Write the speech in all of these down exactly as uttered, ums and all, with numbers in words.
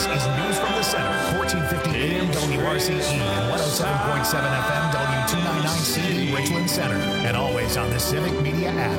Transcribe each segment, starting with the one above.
This is News from the Center, fourteen fifty A M W R C E and one oh seven point seven F M W two ninety-nine C D Richland Center, and always on the Civic Media app.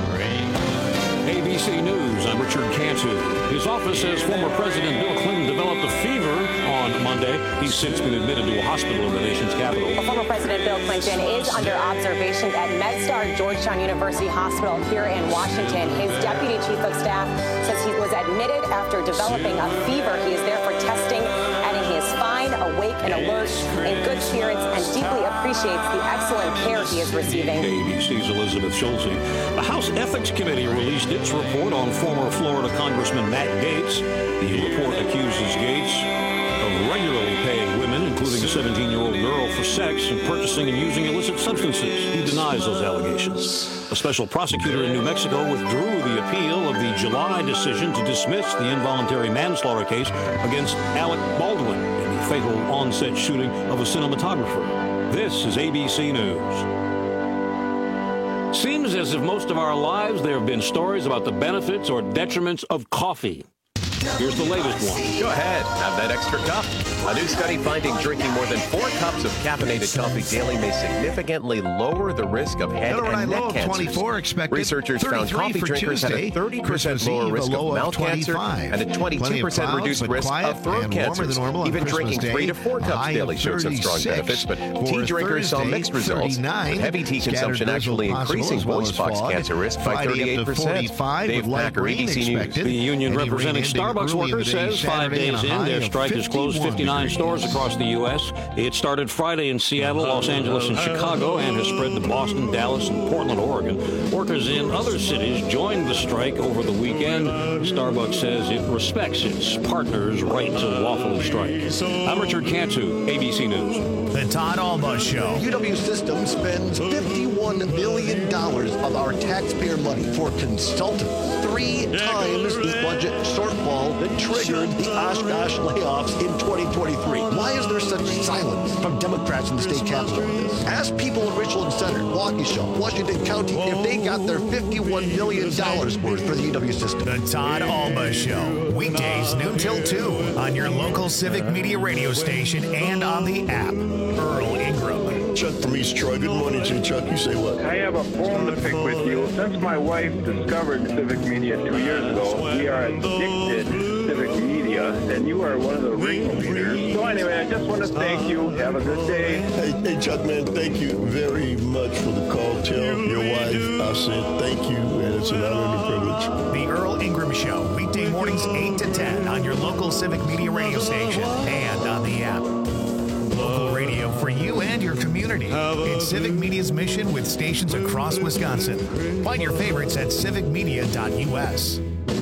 A B C News, I'm Richard Cantu. His office says former President Bill Clinton developed a fever on Monday. He's since been admitted to a hospital in the nation's capital. Well, former President Bill Clinton is under observation at MedStar Georgetown University Hospital here in Washington. His deputy chief of staff says he was admitted after developing a fever. He is there for testing, adding he is fine, awake, and alert, in good spirits, and deeply appreciates the excellent care he is receiving. A B C's Elizabeth Schulze. The House Ethics Committee released its report on former Florida Congressman Matt Gaetz. The report accuses Gaetz of regularly paying women, including a seventeen-year-old girl, for sex and purchasing and using illicit substances. He denies those allegations. A special prosecutor in New Mexico withdrew the appeal of the July decision to dismiss the involuntary manslaughter case against Alec Baldwin in the fatal on-set shooting of a cinematographer. This is A B C News. Seems as if most of our lives there have been stories about the benefits or detriments of coffee. Here's the latest one. Go ahead. Have that extra cup. A new study finding drinking more than four cups of caffeinated coffee daily may significantly lower the risk of head and neck cancers. Researchers found coffee drinkers had a thirty percent lower risk of mouth cancer and a twenty-two percent reduced risk of throat cancers. Even drinking three to four cups daily showed some strong benefits, but tea drinkers saw mixed results, with heavy tea consumption actually increasing voice box cancer risk by thirty-eight percent. Dave Packer, A B C News. The union representing Starbucks workers says five days in, their strike has closed fifty-nine stores across the U S It started Friday in Seattle, Los Angeles, and Chicago, and has spread to Boston, Dallas, and Portland, Oregon. Workers in other cities joined the strike over the weekend. Starbucks says it respects its partners' right to lawfully strike. I'm Richard Cantu, A B C News. The Todd Alba Show. U W System spends fifty-one million dollars of our taxpayer money for consultants. Three times the budget shortfall that triggered the Oshkosh layoffs in twenty twenty-three. Why is there such silence from Democrats in the state capitol on this? Ask people in Richland Center, Waukesha, Washington County if they got their fifty-one million dollars worth for the U W System. The Todd Alba Show. Weekdays noon till two on your local Civic Media radio station and on the app. Earl Ingram. Chuck from East Troy. Good morning to you, Chuck. You say what? I have a bone to pick with you. Since my wife discovered Civic Media two years ago, we are addicted to Civic Media, and you are one of the ringleaders. So anyway, I just want to thank you. Have a good day. Hey, hey, Chuck, man, thank you very much for the call. Tell your wife I said thank you, and it's an honor and a privilege. The Earl Ingram Show, weekday mornings eight to ten on your local Civic Media radio station and on the app. Local radio for you and your community. It's Civic Media's mission with stations across Wisconsin. Find your favorites at civic media dot U S.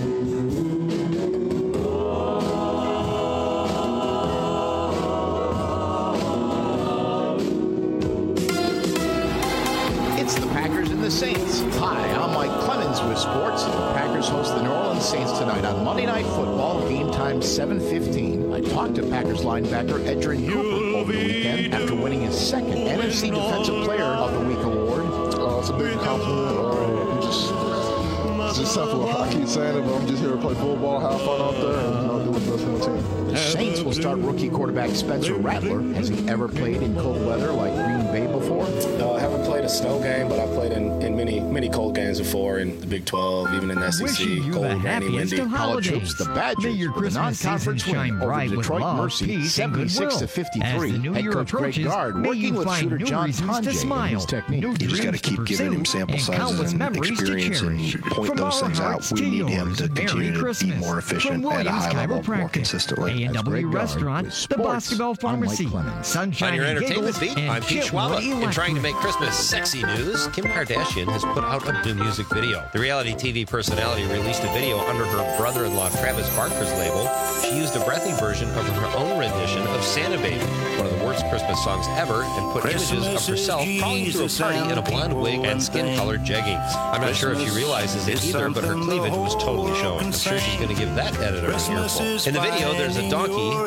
It's the Packers and the Saints. Hi, I'm Mike Clemens with sports. The Packers host the New Orleans Saints tonight on Monday Night Football, game time seven fifteen. I talked to Packers linebacker Edgerrin Cooper over the weekend after winning his second N F C Defensive Player of the Week award. Uh, it's a big compliment. Uh, I'm just, it's just simple. I keep saying it, but I'm just here to play football, have fun out there, and I'll do what's best for the team. The Saints will start rookie quarterback Spencer Rattler. Has he ever played in cold weather like Green Bay before? No, I haven't played a snow game, but I've played in, in many many cold games before in the Big twelve, even in the S E C. Wishing you cold, the rainy, happiest windy. of College holidays. hoops, the Badgers May your with a Christmas season non-conference shine win over bright with Detroit love, Mercy, peace, and seventy-six goodwill. to As the fifty-three. new Head year coach Greg approaches, Gard may working you with find shooter new John reasons to Tonje smile, in his technique. new You just got to dreams to keep giving pursue, him sample and sizes countless and memories to experience and cherish. point From those our things out. hearts We to need him yours, to Merry continue to be Christmas. more efficient From at a Williams high level, more Chiropractic, consistently. A and W Restaurant, the Basketball Pharmacy, Sunshine On your and entertainment Giggles, beat, and I'm Pete Chipwood Schwaba. In trying to make Electric. Christmas sexy news, Kim Kardashian has put out a new music video. The reality T V personality released a video under her brother-in-law Travis Barker's label. She used a breathy version of her own rendition of Santa Baby, one of the worst Christmas songs ever, and put Christmas images of herself crawling through a party in a blonde wig and skin-colored jeggings. I'm not sure if she realizes it either, but her cleavage was totally showing. I'm sure she's going to give that editor an earful. In the video, there's a donkey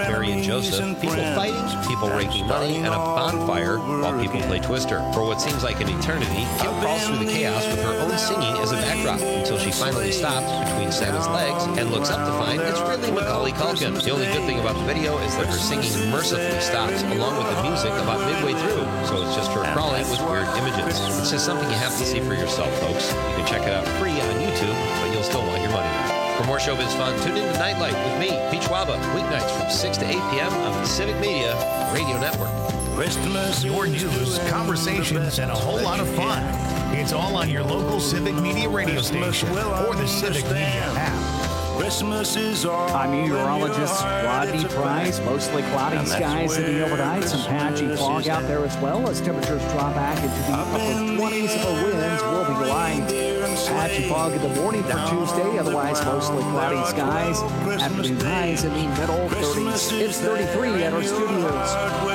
Mary and Joseph, people fighting, people raking money, and a bonfire while people play Twister. For what seems like an eternity, Kim crawls through the chaos with her own singing as a backdrop until she finally stops between Santa's legs and looks up to find it's really Macaulay Culkin. The only good thing about the video is that her singing mercifully stops along with the music about midway through, so it's just her crawling with weird images. It's just something you have to see for yourself, folks. You can check it out free on YouTube, but you'll still want your money back. For more showbiz fun, tune in to Nightlight with me, Pete Schwaba, weeknights from six to eight p.m. on the Civic Media Radio Network. Your news, conversations, and a whole lot of fun. It's all on your local Civic Media radio station or the Civic Media app. I'm meteorologist Rodney Price. Mostly cloudy skies in the overnight. Some patchy fog out there as well as temperatures drop back into the upper twenties. Winds will be light. Patchy fog in the morning for Tuesday. Otherwise, mostly cloudy skies. Afternoon highs in the middle thirties. It's thirty-three at our studios.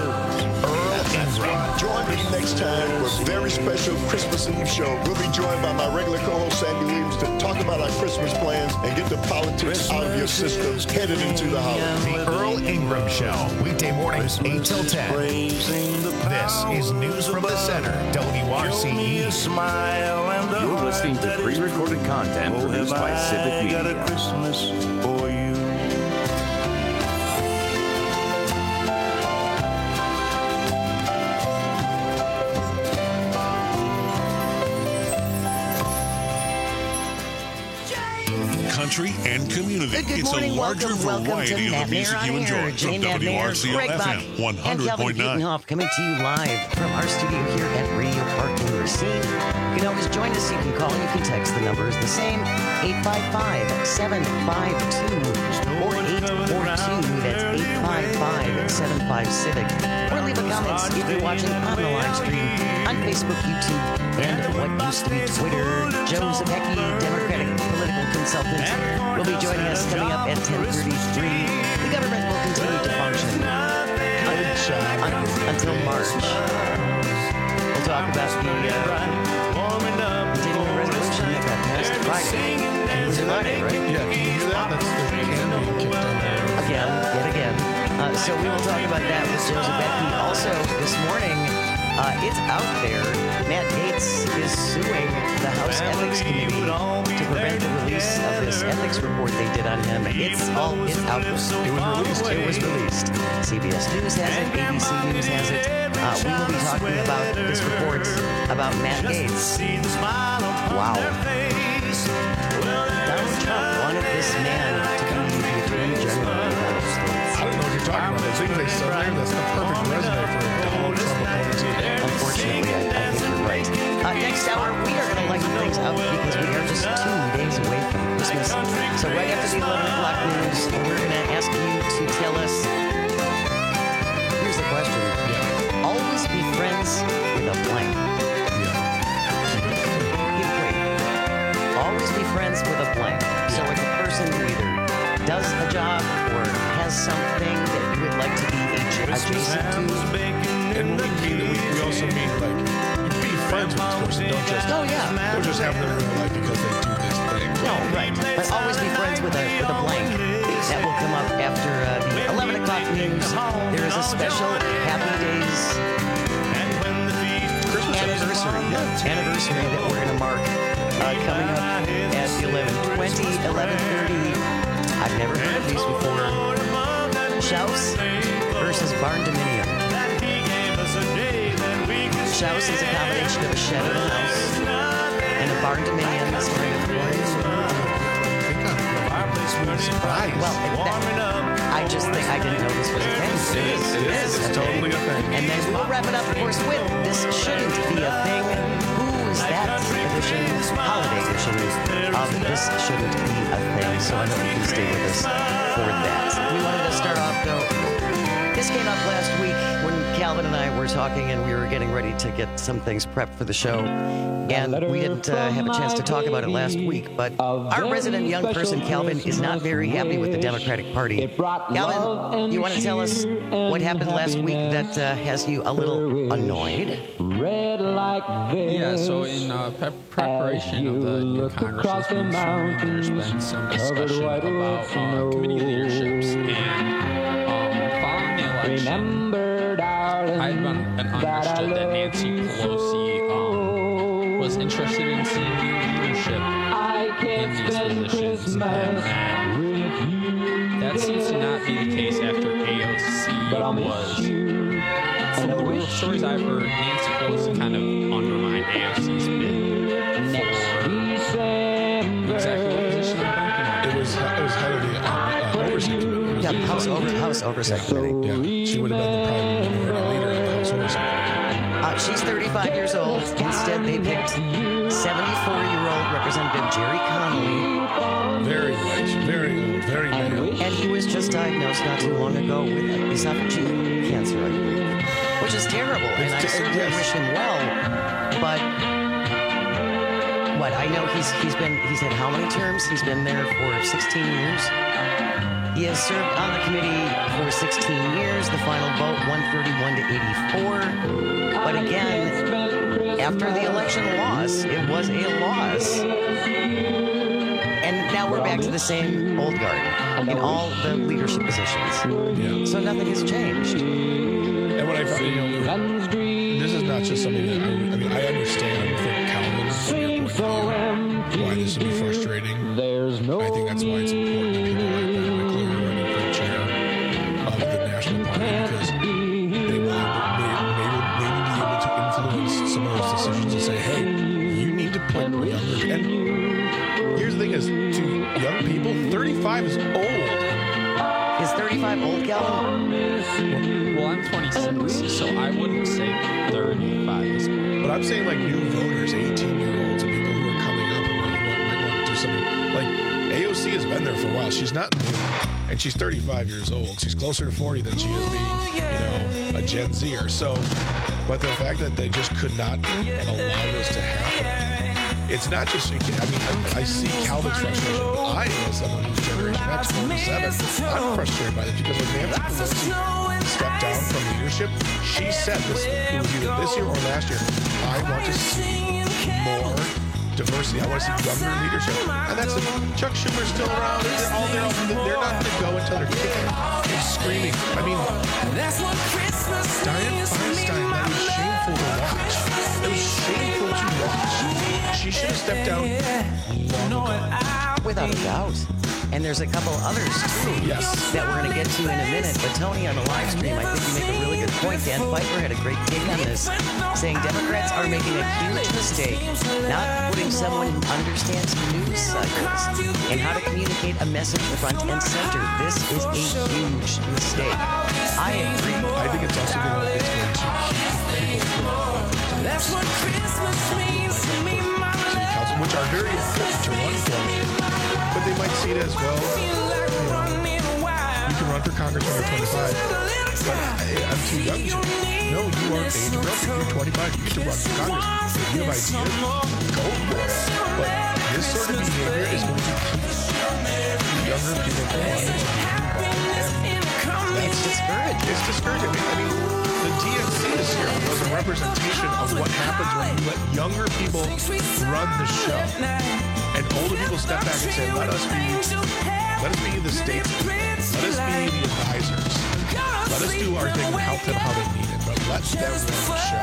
Join me next time for a very special Christmas Eve show. We'll be joined by my regular co-host Sandy Williams to talk about our Christmas plans and get the politics out of your systems headed into the holiday. The Earl Ingram Show, weekday mornings eight till ten. This is News from the Center, W R C E. You're listening to pre-recorded content produced by Civic Media. Country and community. Good, good it's morning. a larger welcome, variety welcome of the music you enjoy from W R C L F M one hundred point nine. Coming to you live from our studio here at Radio Park in Racine. You can always join us. You can call. You can text. The number is the same: eight five five, seven five two, four eight four two. That's eight five five, seven five, Civic. Or leave a comment if you're watching on the live stream on Facebook, YouTube, and what used to be Twitter. Joe Zabecki, Democratic political consultant, will be joining us coming up at ten thirty-three. The government will continue to function un- un- until March. We'll talk about the uh, continuing resolution that got passed Friday. It was Friday, right? Yeah, can you hear that? That's the can being kicked on there. Again, yet again. Uh, so we will talk about that with Joe Zabecki. Also, this morning, uh, it's out there. Matt Gaetz is suing the House Ethics Committee to prevent the release of this ethics report they did on him. It's all it's out there. It was released. It was released. C B S News has it. A B C News has it. Uh, we will be talking about this report about Matt Gaetz. Wow. Donald Trump wanted this man to be the Attorney General of the United States. I don't know what you're talking about. The things they said there, that's the perfect resume for a Donald Trump opponent. Unfortunately, I, I think you're right. Uh, next hour, we are going to lighten things up because we are just two days away from Christmas. So right after the eleven o'clock news, we're going to ask you to tell us. Here's the question. Yeah. Always be friends with a blank. Yeah. Keep it clear. Always be friends with a blank. Yeah. So if a person who either does a job or has something that you would like to be adjacent to. And when we mean it, we, we also mean like be friends with this person. Don't just oh yeah. Don't just have them in real life because they do this thing. No, right. But always be friends with a with a blank. That will come up after uh, the eleven o'clock news. There is a special Happy Days anniversary anniversary that we're going to mark uh, coming up at eleven twenty, eleven thirty. I've never heard of these before. Shouse versus Barn Dominion. Shouse is a combination of a shed and a house, and a barn dominion is kind of well, it, that, I just think I didn't know this was a thing. It is. It is. It's totally a thing. And then we'll wrap it up, of course, with This Shouldn't Be a Thing. Who is that edition, holiday edition of This Shouldn't Be a Thing? So I hope you can stay with us for that. We wanted to start off, though. This came up last week when Calvin and I were talking and we were getting ready to get some things prepped for the show. And we didn't uh, have a chance to talk about it last week, but our resident young person, Calvin, is not very happy with the Democratic Party. Calvin, you want to tell us what happened last week that uh, has you a little annoyed? Yeah, so in uh, pre- preparation of the new Congress resolution, there's been some discussion about uh, committee leaderships, and um, I've understood that Nancy Pelosi um, was interested in seeing new leadership in these positions, and that, that seems to not be the case after A O C was. From the real stories I've heard, Nancy Pelosi kind of undermined A O C's bid for exactly what position I'm thinking of. It was, it was head of the uh, Oversight Committee. Yeah, House, over, House Oversight Committee. Yeah, she would have been the prime minority leader of the House Oversight Committee. Uh, she's thirty-five years old. Instead, they picked seventy-four-year-old Representative Jerry Connolly. Very white, very old, very male. And he was just diagnosed not too long ago with esophageal cancer, I believe, which is terrible. And I certainly wish him well. But what I know, he's he's been he's had how many terms? He's been there for sixteen years. He has served on the committee for sixteen years. The final vote, one thirty-one to eighty-four. But again, after the election loss, it was a loss. And now we're back to the same old guard in all the leadership positions. Yeah. So nothing has changed. And what I found, you know, this is not just something that I, I mean, I understand that Calvin, from your point of view, why this would be frustrating. I think that's why it's important that people like Ben McClure are running for chair of the National Party, because they will, they, they, will, they need to be able to influence some of those decisions and say, hey, you need to put younger. And here's the thing is, to young people, thirty-five is old. Is thirty-five old, Calvin? Well, I'm twenty-six, so I wouldn't say thirty-five is old. But I'm saying like new voters, eighteen-year-olds, and people who are coming up and might want, might want to do something. Like A O C has been there for a while. She's not new, and she's thirty-five years old. She's closer to forty than she is being, you know, a Gen Zer. So, but the fact that they just could not allow this to happen. It's not just, I mean, I, I see Calvin's frustration, but I, as someone who's Generation X, forty-seven, I'm frustrated by this because when Nancy Pelosi stepped down from leadership, she said this, it was either this year or last year, I want to see more diversity. I want to see younger leadership. And that's it. Chuck Schumer's still around. They're all there. They're not going to go until they're kicking and screaming. I mean, Dianne Feinstein, that was shameful to watch. It was shameful to watch. She should have stepped down long ago. Without a doubt. And there's a couple others, too, yes, that we're going to get to in a minute. But, Tony, on the live stream, I think you make a really good point. Dan Pfeiffer had a great take on this, saying Democrats are making a huge mistake not putting someone who understands news cycles and how to communicate a message front and center. This is a huge mistake. I agree. I think it's also going to, it's going to keep people from That's what Christmas means to me, Mama. Which are very important to run for. But they might see it as, well, you know, you can run for Congress when you're twenty-five, but I, I'm too young to. No, you are age appropriate. You're twenty-five, you get to run for Congress. If you have ideas, go for it. But this sort of behavior is going to keep younger people from wanting to be involved. It's discouraging. It's discouraging. I mean, the D N C this year was a representation of what happens when you let younger people run the show. And older people step back and say, let us be, let us be the statesmen. Let us be the advisors. Let us do our thing and help them how they need it. But let them run the show.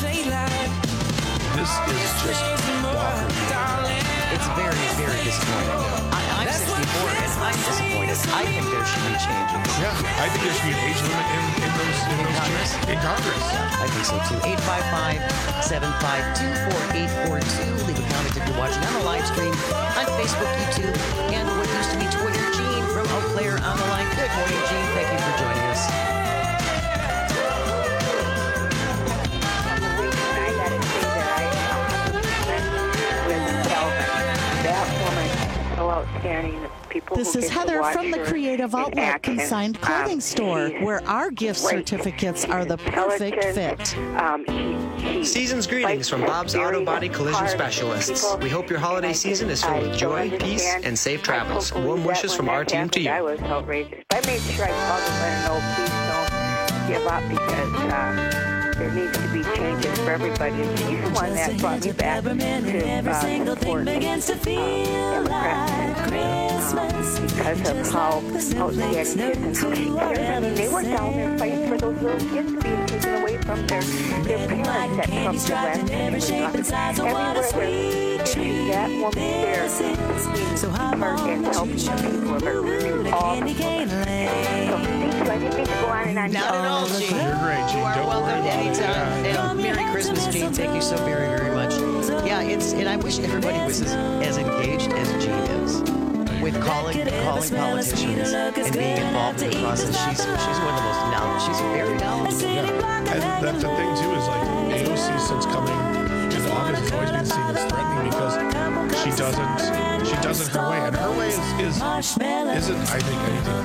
This is just bonkers. It's very, very disappointing. I, I'm sixty-four and I'm disappointed. I think there should be changes. Yeah, I think there should be an age limit in, in those in, in those Congress. In Congress. Yeah, I think so too. eight five five, seven five two, four eight four two. Leave a comment if you're watching on the live stream on Facebook, YouTube, and what used to be Twitter. Gene from Eau Claire on the line. Good morning, Gene. Thank you for joining us. This is Heather from the Creative Outlet Consigned Clothing um, Store, where our gift certificates are the perfect fit. Um, he, he Season's greetings from Bob's Auto Body Collision Specialists. We hope your holiday season is filled with joy, peace, and safe travels. Warm wishes from our team to you. I was outrageous. I made sure I called and let her know, please don't give up, because um, there needs to be changes for everybody. And she's the one that brought me back to uh, support uh, Democrats uh, because of how outstanding kids and how she cares. I mean, they were down there fighting for those little kids being taken away from their, their parents that Trump the last everywhere there is that woman there being hurt and helping the people of her. All the women. So, thank you. I didn't mean to go on and on. Not at all, Gene. You're great, Gene. You are Don't welcome worry. anytime. Yeah. And Merry Christmas, Gene. Thank you so very, very much. Yeah, it's and I wish everybody was as, as engaged as Gene is with calling, calling politicians and being involved in the process. She's she's one of the most knowledgeable. She's very knowledgeable. Yeah. And that's the thing too is like A O C since coming into office has always been seen as threatening because she doesn't she does it her way, and her way is, is isn't I think anything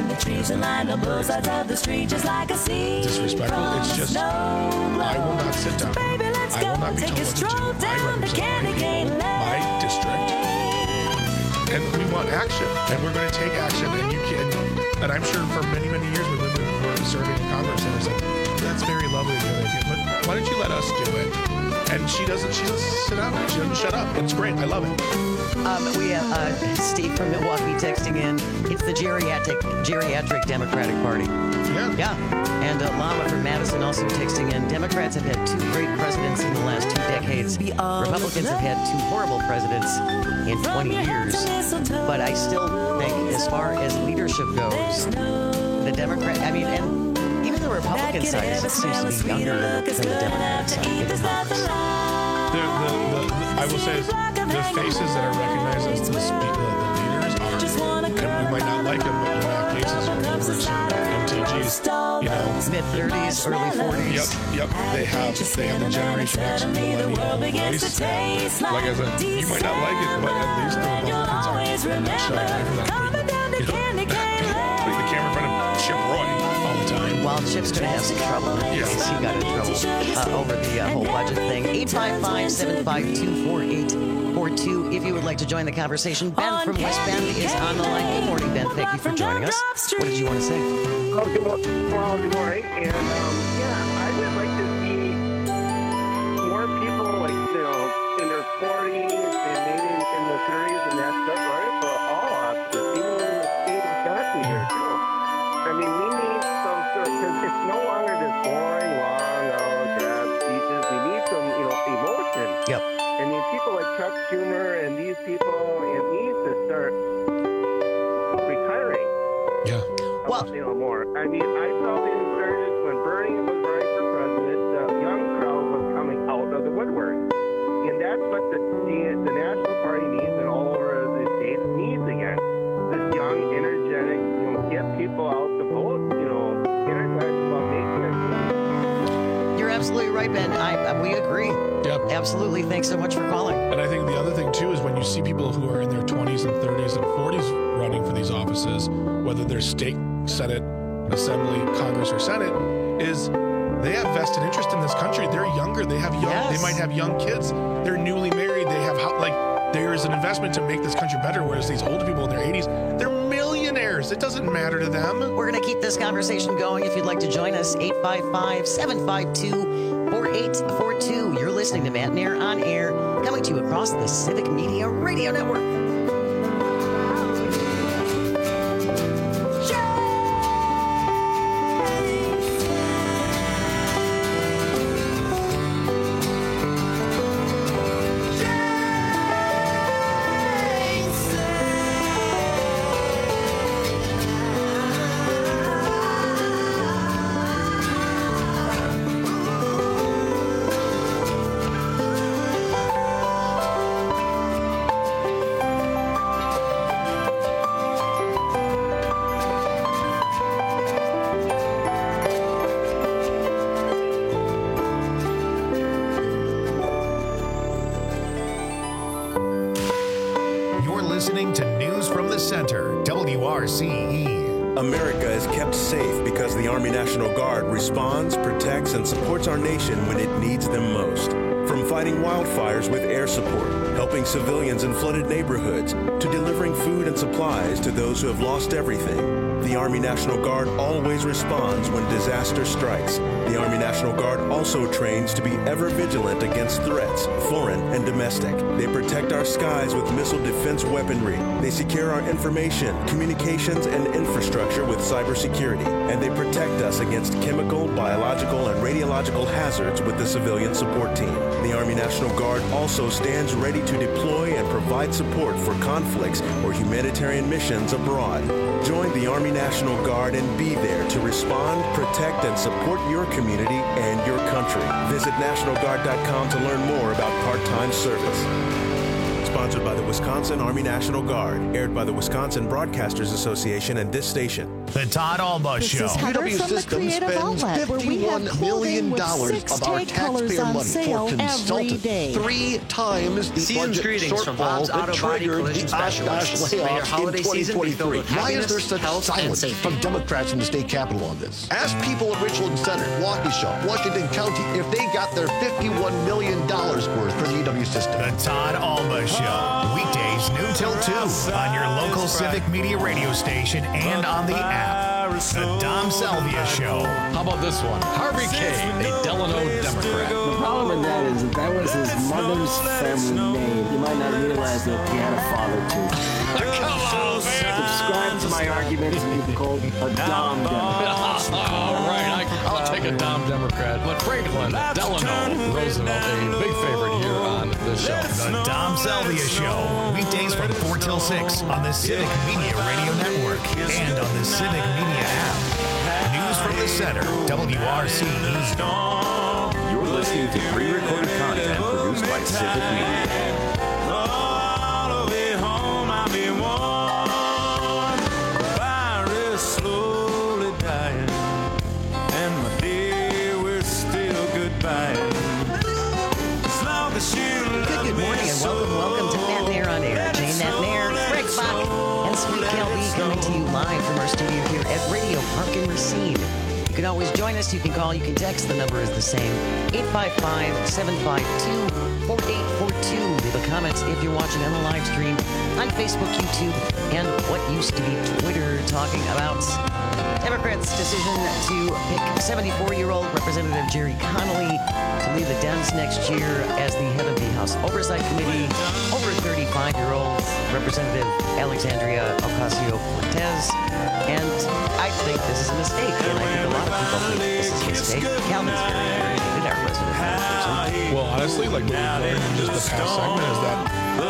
disrespectful. It's just I will not sit down. I will not be told what to do. I represent my people, my district, and we want action, and we're going to take action. And you can, and I'm sure for many many years when we were serving in Congress, and it's like that's very lovely, but why don't you let us do it? And she doesn't, she doesn't sit down. She doesn't shut up. It's great. I love it. Um, we have uh, Steve from Milwaukee texting in. It's the geriatric geriatric Democratic Party. Yeah. Yeah. And uh, Lama from Madison also texting in. Democrats have had two great presidents in the last two decades. Republicans have had two horrible presidents in twenty years. But I still think, as far as leadership goes, the Democrat, I mean, and even the Republican side it seems to be younger than, than the Democratic side in Congress. The, the, the, the, I will say is the faces that are recognized as the, spe- the, the leaders are, and we might not like them, but you have Gates' or Gilbert's or M T G's, you know. Mid thirties, early forties. Yep, yep. They have, they have the Generation X and millennial voice. Like I said, you might not like it, but at least the Republicans are not shy away from that. You know, putting the camera in front of Chip Roy all the time. Well, Chip's going to have some trouble in case he got in trouble uh, over the uh, whole budget thing. eight five five, seven five two, four eight four two. If you would like to join the conversation, Ben from West Bend is on the line. Good morning, Ben. Thank you for joining us. What did you want to say? Oh, good morning. Well, good morning. And, um, yeah, I would like to see more people, like, you know, in their forties and maybe in the thirties and that stuff, right, for all offices, even in the state of Wisconsin here, too. I mean, we need some sort, because it's no longer this boring, long, oh, crap speeches. We need some, you know, emotion. Yep. I mean, people like Chuck Schumer and these people, it needs to start retiring. Yeah. Well, you know, more. I mean, I felt it started when Bernie was running for president. The young crowd was coming out of the woodwork, and that's what the the, the National Party needs, and all over the states needs again. This young, energetic, you know, get people out to vote. You know, energized about making it. You're absolutely right, Ben. I, uh, we agree. Yep. Absolutely. Thanks so much for calling. And I think the other thing, too, is when you see people who are in their twenties and thirties and forties running for these offices, whether they're state, Senate, Assembly, Congress, or Senate, is they have vested interest in this country. They're younger. They have young. Yes. They might have young kids. They're newly married. They have, like, there is an investment to make this country better, whereas these older people in their eighties, they're millionaires. It doesn't matter to them. We're going to keep this conversation going. If you'd like to join us, eight five five, seven five two, four eight four two. You're listening to Matt Nair on Air, coming to you across the Civic Media Radio Network. listening to News from the Center, W R C E. America is kept safe because the Army National Guard responds, protects, and supports our nation when it needs them most. From fighting wildfires with air support, helping civilians in flooded neighborhoods, to delivering food and supplies to those who have lost everything. The Army National Guard always responds when disaster strikes. The Army National Guard also trains to be ever vigilant against threats, foreign and domestic. They protect our skies with missile defense weaponry. They secure our information, communications, and infrastructure with cybersecurity. And they protect us against chemical, biological, and radiological hazards with the civilian support team. The Army National Guard also stands ready to deploy and provide support for conflicts or humanitarian missions abroad. Join the Army National Guard and be there to respond, protect, and support your community and your country. Visit national guard dot com to learn more about part-time service. Sponsored by the Wisconsin Army National Guard. Aired by the Wisconsin Broadcasters Association and this station. The Todd Alba This Show. is Heather from the Creative Outlet, where we have clothing with six take colors on sale every day. Three times the Season's budget greetings from shortfall Bob's that Auto Body triggered Collision the Oshkosh Specialists. May your layoffs holiday in season be filled twenty twenty-three. with Why is there happiness, such health, and silence safety? from Democrats in the state capitol on this? Ask people of Richland Center, Waukesha, Washington County if they got their fifty-one million dollars worth for the E W system. The Todd Alba Show. Weekdays noon till two on your local Civic Media radio station and on the app. The Dom Salvia Show. How about this one? Harvey K., a Delano Democrat. The problem with that is that that was his mother's family name. You might not realize that he had a father too. Come on, man. Subscribe to my argument to be called a Dom Democrat. All right, I, I'll take a Dom Democrat. But Franklin Delano Roosevelt, a big favorite here on this show. The Dom Salvia Show. Weekdays from four till six on the Civic Media Radio Network and on the Civic Media app. News from the Center, W R C News. You're listening to pre-recorded content produced by Civic Media. Good morning and welcome, welcome to That Nair on Air. Jane That Nair, Greg Bach, and Sweet Kelby coming to you live from our studio here at Radio Park and Racine. You can always join us. You can call. You can text. The number is the same. eight five five, seven five two, four eight four two. Leave a comment if you're watching on the live stream on Facebook, YouTube, and what used to be Twitter, talking about Democrats' decision to pick seventy-four-year-old Representative Jerry Connolly to lead the Dems next year as the head of the House Oversight Committee over thirty-five-year-old Representative Alexandria Ocasio-Cortez. And I think this is a mistake, and I think a lot of people think this is a mistake. Calvin's very irritated, our president. Well, honestly, like what we've learned in just the past segment is that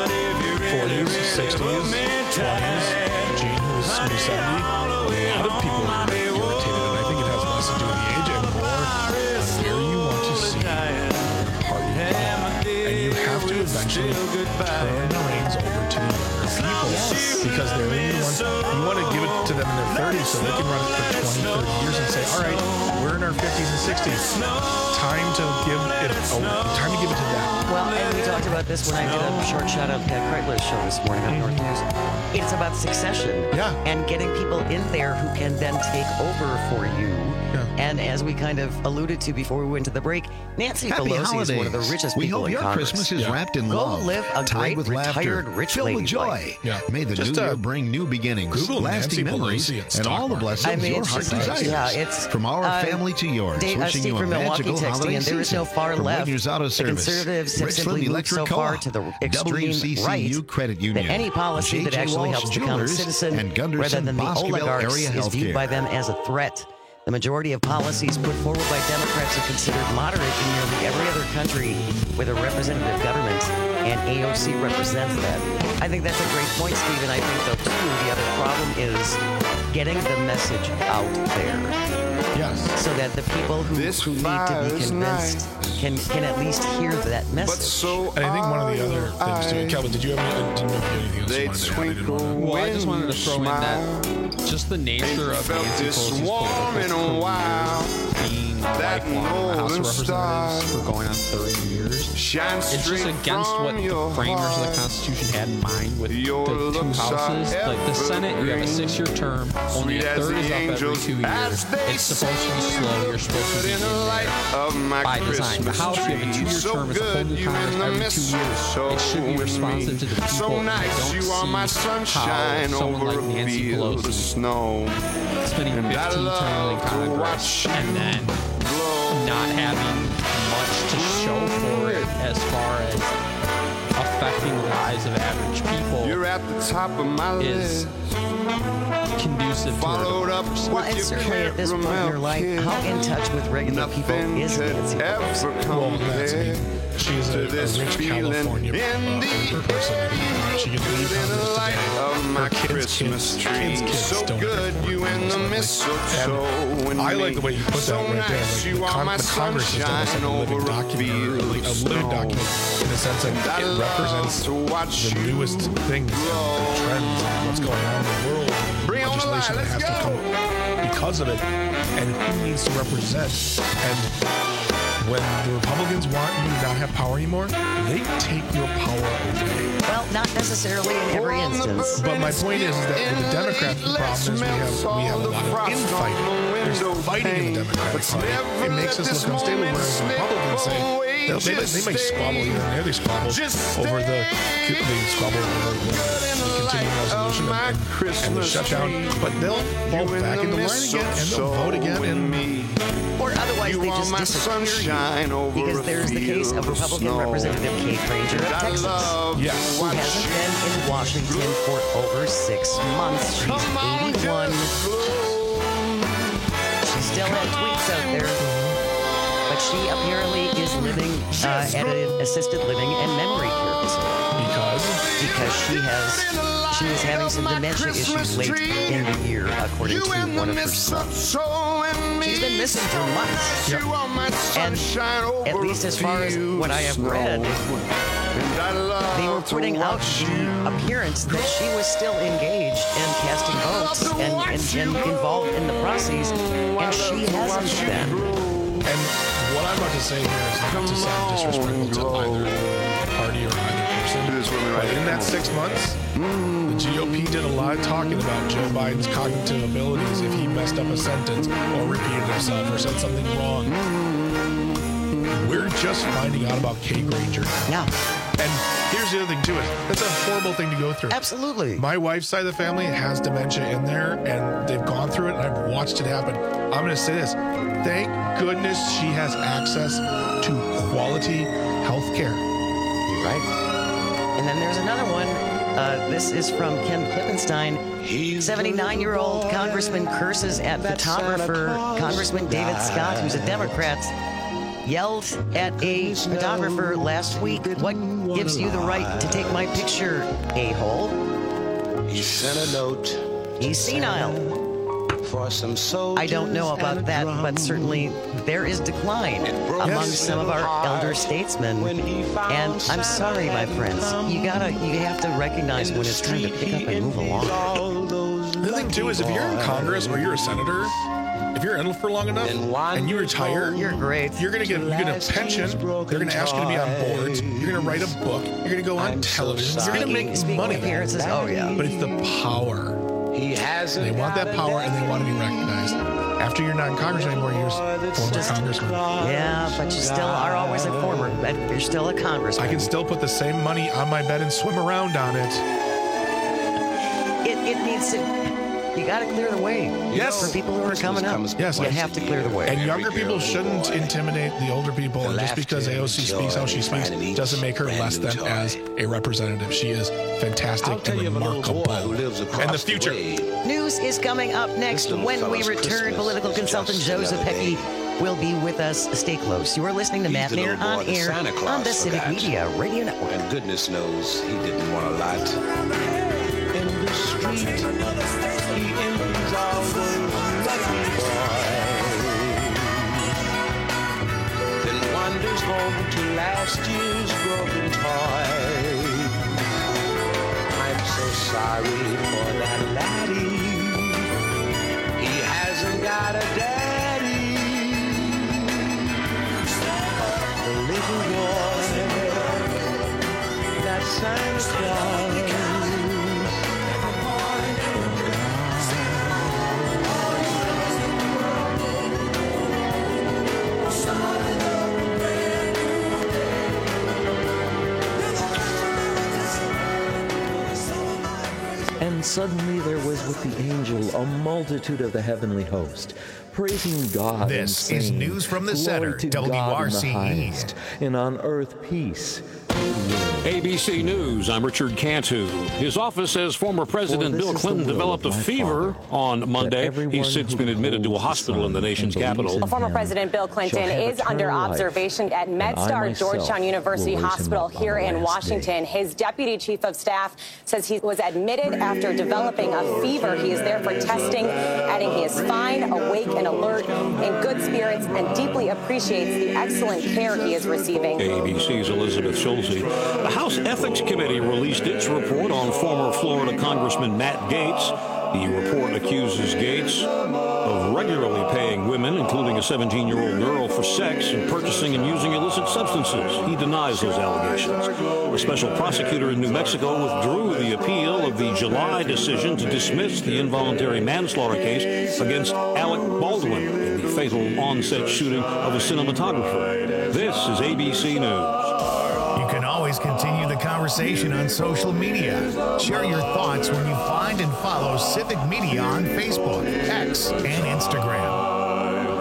forties, sixties, twenties, Gene, who was seventy, a lot of people are irritated, and I think it has less to do with the age and more on where you want to see your party go. And you have to eventually turn the reins over to the younger people. Yes. Because they're the ones, you want to give it to them in their thirties so they can run it for twenty, thirty years and say, all right, we're in our fifties and sixties. Time to give it, oh, time to give it to them. Well, and we talked about this when I did a short shout out to Pat Kreitler's show this morning on North News. It's about succession. Yeah. And getting people in there who can then take over for you. Yeah. And as we kind of alluded to before we went to the break, Nancy Happy Pelosi holidays. is one of the richest we people hope in your Congress. Christmas is Yeah. wrapped in Go love, live a tied great with retired laughter, rich filled lady with joy. life. Yeah. May the Just, new uh, year bring new beginnings, Google lasting Nancy memories, Pelosi and and all the stock blessings I mean, your it's heart just- desires. yeah, it's, From our uh, family to yours, Dave, uh, wishing Steve you a from Milwaukee magical texting holiday in, there is season. no far From left. Wagner's Auto The Service, conservatives have Richland simply moved so Electric far Co-op, to the extreme W C C U right Credit Union, that any policy J J that actually Walsh helps the common Jewelers, citizen and Gunderson rather than the Boscoville oligarchs Area is viewed Healthcare. by them as a threat. The majority of policies put forward by Democrats are considered moderate in nearly every other country with a representative government, and A O C represents that. I think that's a great point, Steve, and I think, though, too, the other problem is getting the message out there. Yes. So that the people who, who need to be convinced can, can at least hear that message. So and I think one of the other things too, Calvin, did you have any, I didn't know if you had anything else you wanted to add? I didn't wanna- Well, I just wanted to throw in that just the nature of Nancy Pelosi's political career being lifelong in the House of Representatives for going on thirty years. It's just against what the framers of the Constitution had in mind with the two houses. Like the Senate, you have a six-year term, only a third is up every two years. It's supposed to be slow. You're supposed to be in there by design. The House, you have a two-year term. It's a whole new Congress every two years. It should be responsive to the people. And I don't see how someone like Nancy Pelosi spending fifteen terms in Congress and then not having much to show for it as far as affecting the lives of average people. You're at the top of my is conducive to Followed up well, and certainly at this point in your life, how in touch with regular people is Nancy Pelosi? Well, that's it. She's a, a rich California uh, person. She can leave Congress today. Her kids, kids, kids, kids so don't good, you in the mistletoe. And I like the way you put that right there. Like the, con- the Congress is almost like a living document, or like a living document in the sense that it represents the newest things, and trends, and what's going on in the world, and legislation that has to come because of it, and who needs to represent. And when the Republicans want you to not have power anymore, they take your power away. Well, not necessarily in every instance. But my point is, is that with the Democrats, the problem is we have we have a lot of infighting. There's fighting in the Democratic Party. It makes us look unstable, whereas the Republicans say they, they, they may squabble here and there. They squabble over the they squabble over the, the continuing resolution and, and, and the shutdown, but they'll fall back into line again and they'll vote again. And or otherwise they just disappear because there's the case of Republican Representative Kate Granger of Texas, yes. who hasn't been in Washington for over six months. She's eighty-one. She still had tweets out there, but she apparently is living uh, at an assisted living and memory care facility. Because? Because she has she was having some dementia issues late in the year, according to one of her sons. She's been missing for months. Yep. And at least as far as what I have read, they were putting out the appearance that she was still engaged and casting votes and, and, and involved in the process, and she hasn't been. And what I'm about to say here is not to sound disrespectful to either party or either person, but in that six months, the G O P did a lot of talking about Joe Biden's cognitive abilities if he messed up a sentence or repeated himself or said something wrong. We're just finding out about Kate Granger now. Yeah. And here's the other thing, too. Is that's a horrible thing to go through. Absolutely. My wife's side of the family has dementia in there, and they've gone through it, and I've watched it happen. I'm going to say this. Thank goodness she has access to quality health care. You're right. And then there's another one. Uh, this is from Ken Klippenstein. seventy-nine-year-old congressman curses at photographer Congressman David Scott, who's a Democrat, yelled at a photographer last week, "What gives you the right to take my picture, a-hole?" He sent a note. He's senile. For some soldiers. I don't know about that, but certainly there is decline among some of our elder statesmen. And I'm sorry, my friends, you gotta, you have to recognize when it's time to pick up and move along. The thing too is, if you're in Congress or you're a senator, if you're in for long enough and you retire, you're great. You're gonna get you get a pension. They're gonna ask you to be on boards. You're gonna write a book. You're gonna go on television. You're gonna make money. Appearances. Oh yeah. But it's the power. He has. They want that power and they want to be recognized. After you're not in Congress anymore, you're a former congressman. Yeah, but you still are always a former. But you're still a congressman. I can still put the same money on my bed and swim around on it. It it needs to. You got to clear the way. Yes. For people who are coming up. Yes. You have to clear the way. And younger people shouldn't intimidate the older people. And just because A O C speaks how she speaks doesn't make her less than as a representative. She is fantastic and remarkable. And the future. News is coming up next when we return. Political consultant Joseph Hecky will be with us. Stay close. You are listening to Matt Nair on air on the Civic Media Radio Network. And goodness knows he didn't want a lot. In the street. He envies all those lucky boys, then wanders home to last year's broken toys. I'm so sorry for that laddie. He hasn't got a daddy. suddenly there was with the angel a multitude of the heavenly host, praising God. This and is saying, News from the Glory Center, to W R C E. God in the highest, and on earth peace. A B C News, I'm Richard Cantu. His office says former President Bill Clinton developed a fever on Monday. He's since been admitted to a hospital in the nation's capital. Well, former President Bill Clinton is under observation at MedStar Georgetown University Hospital here in Washington. His deputy chief of staff says he was admitted after developing a fever. He is there for testing, adding he is fine, awake and alert, in good spirits, and deeply appreciates the excellent care he is receiving. A B C's Elizabeth Schulze. The House Ethics Committee released its report on former Florida Congressman Matt Gaetz. The report accuses Gaetz of regularly paying women, including a seventeen-year-old girl, for sex and purchasing and using illicit substances. He denies those allegations. A special prosecutor in New Mexico withdrew the appeal of the July decision to dismiss the involuntary manslaughter case against Alec Baldwin in the fatal on-set shooting of a cinematographer. This is A B C News. You can always continue the conversation on social media. Share your thoughts when you find and follow Civic Media on Facebook, X, and Instagram.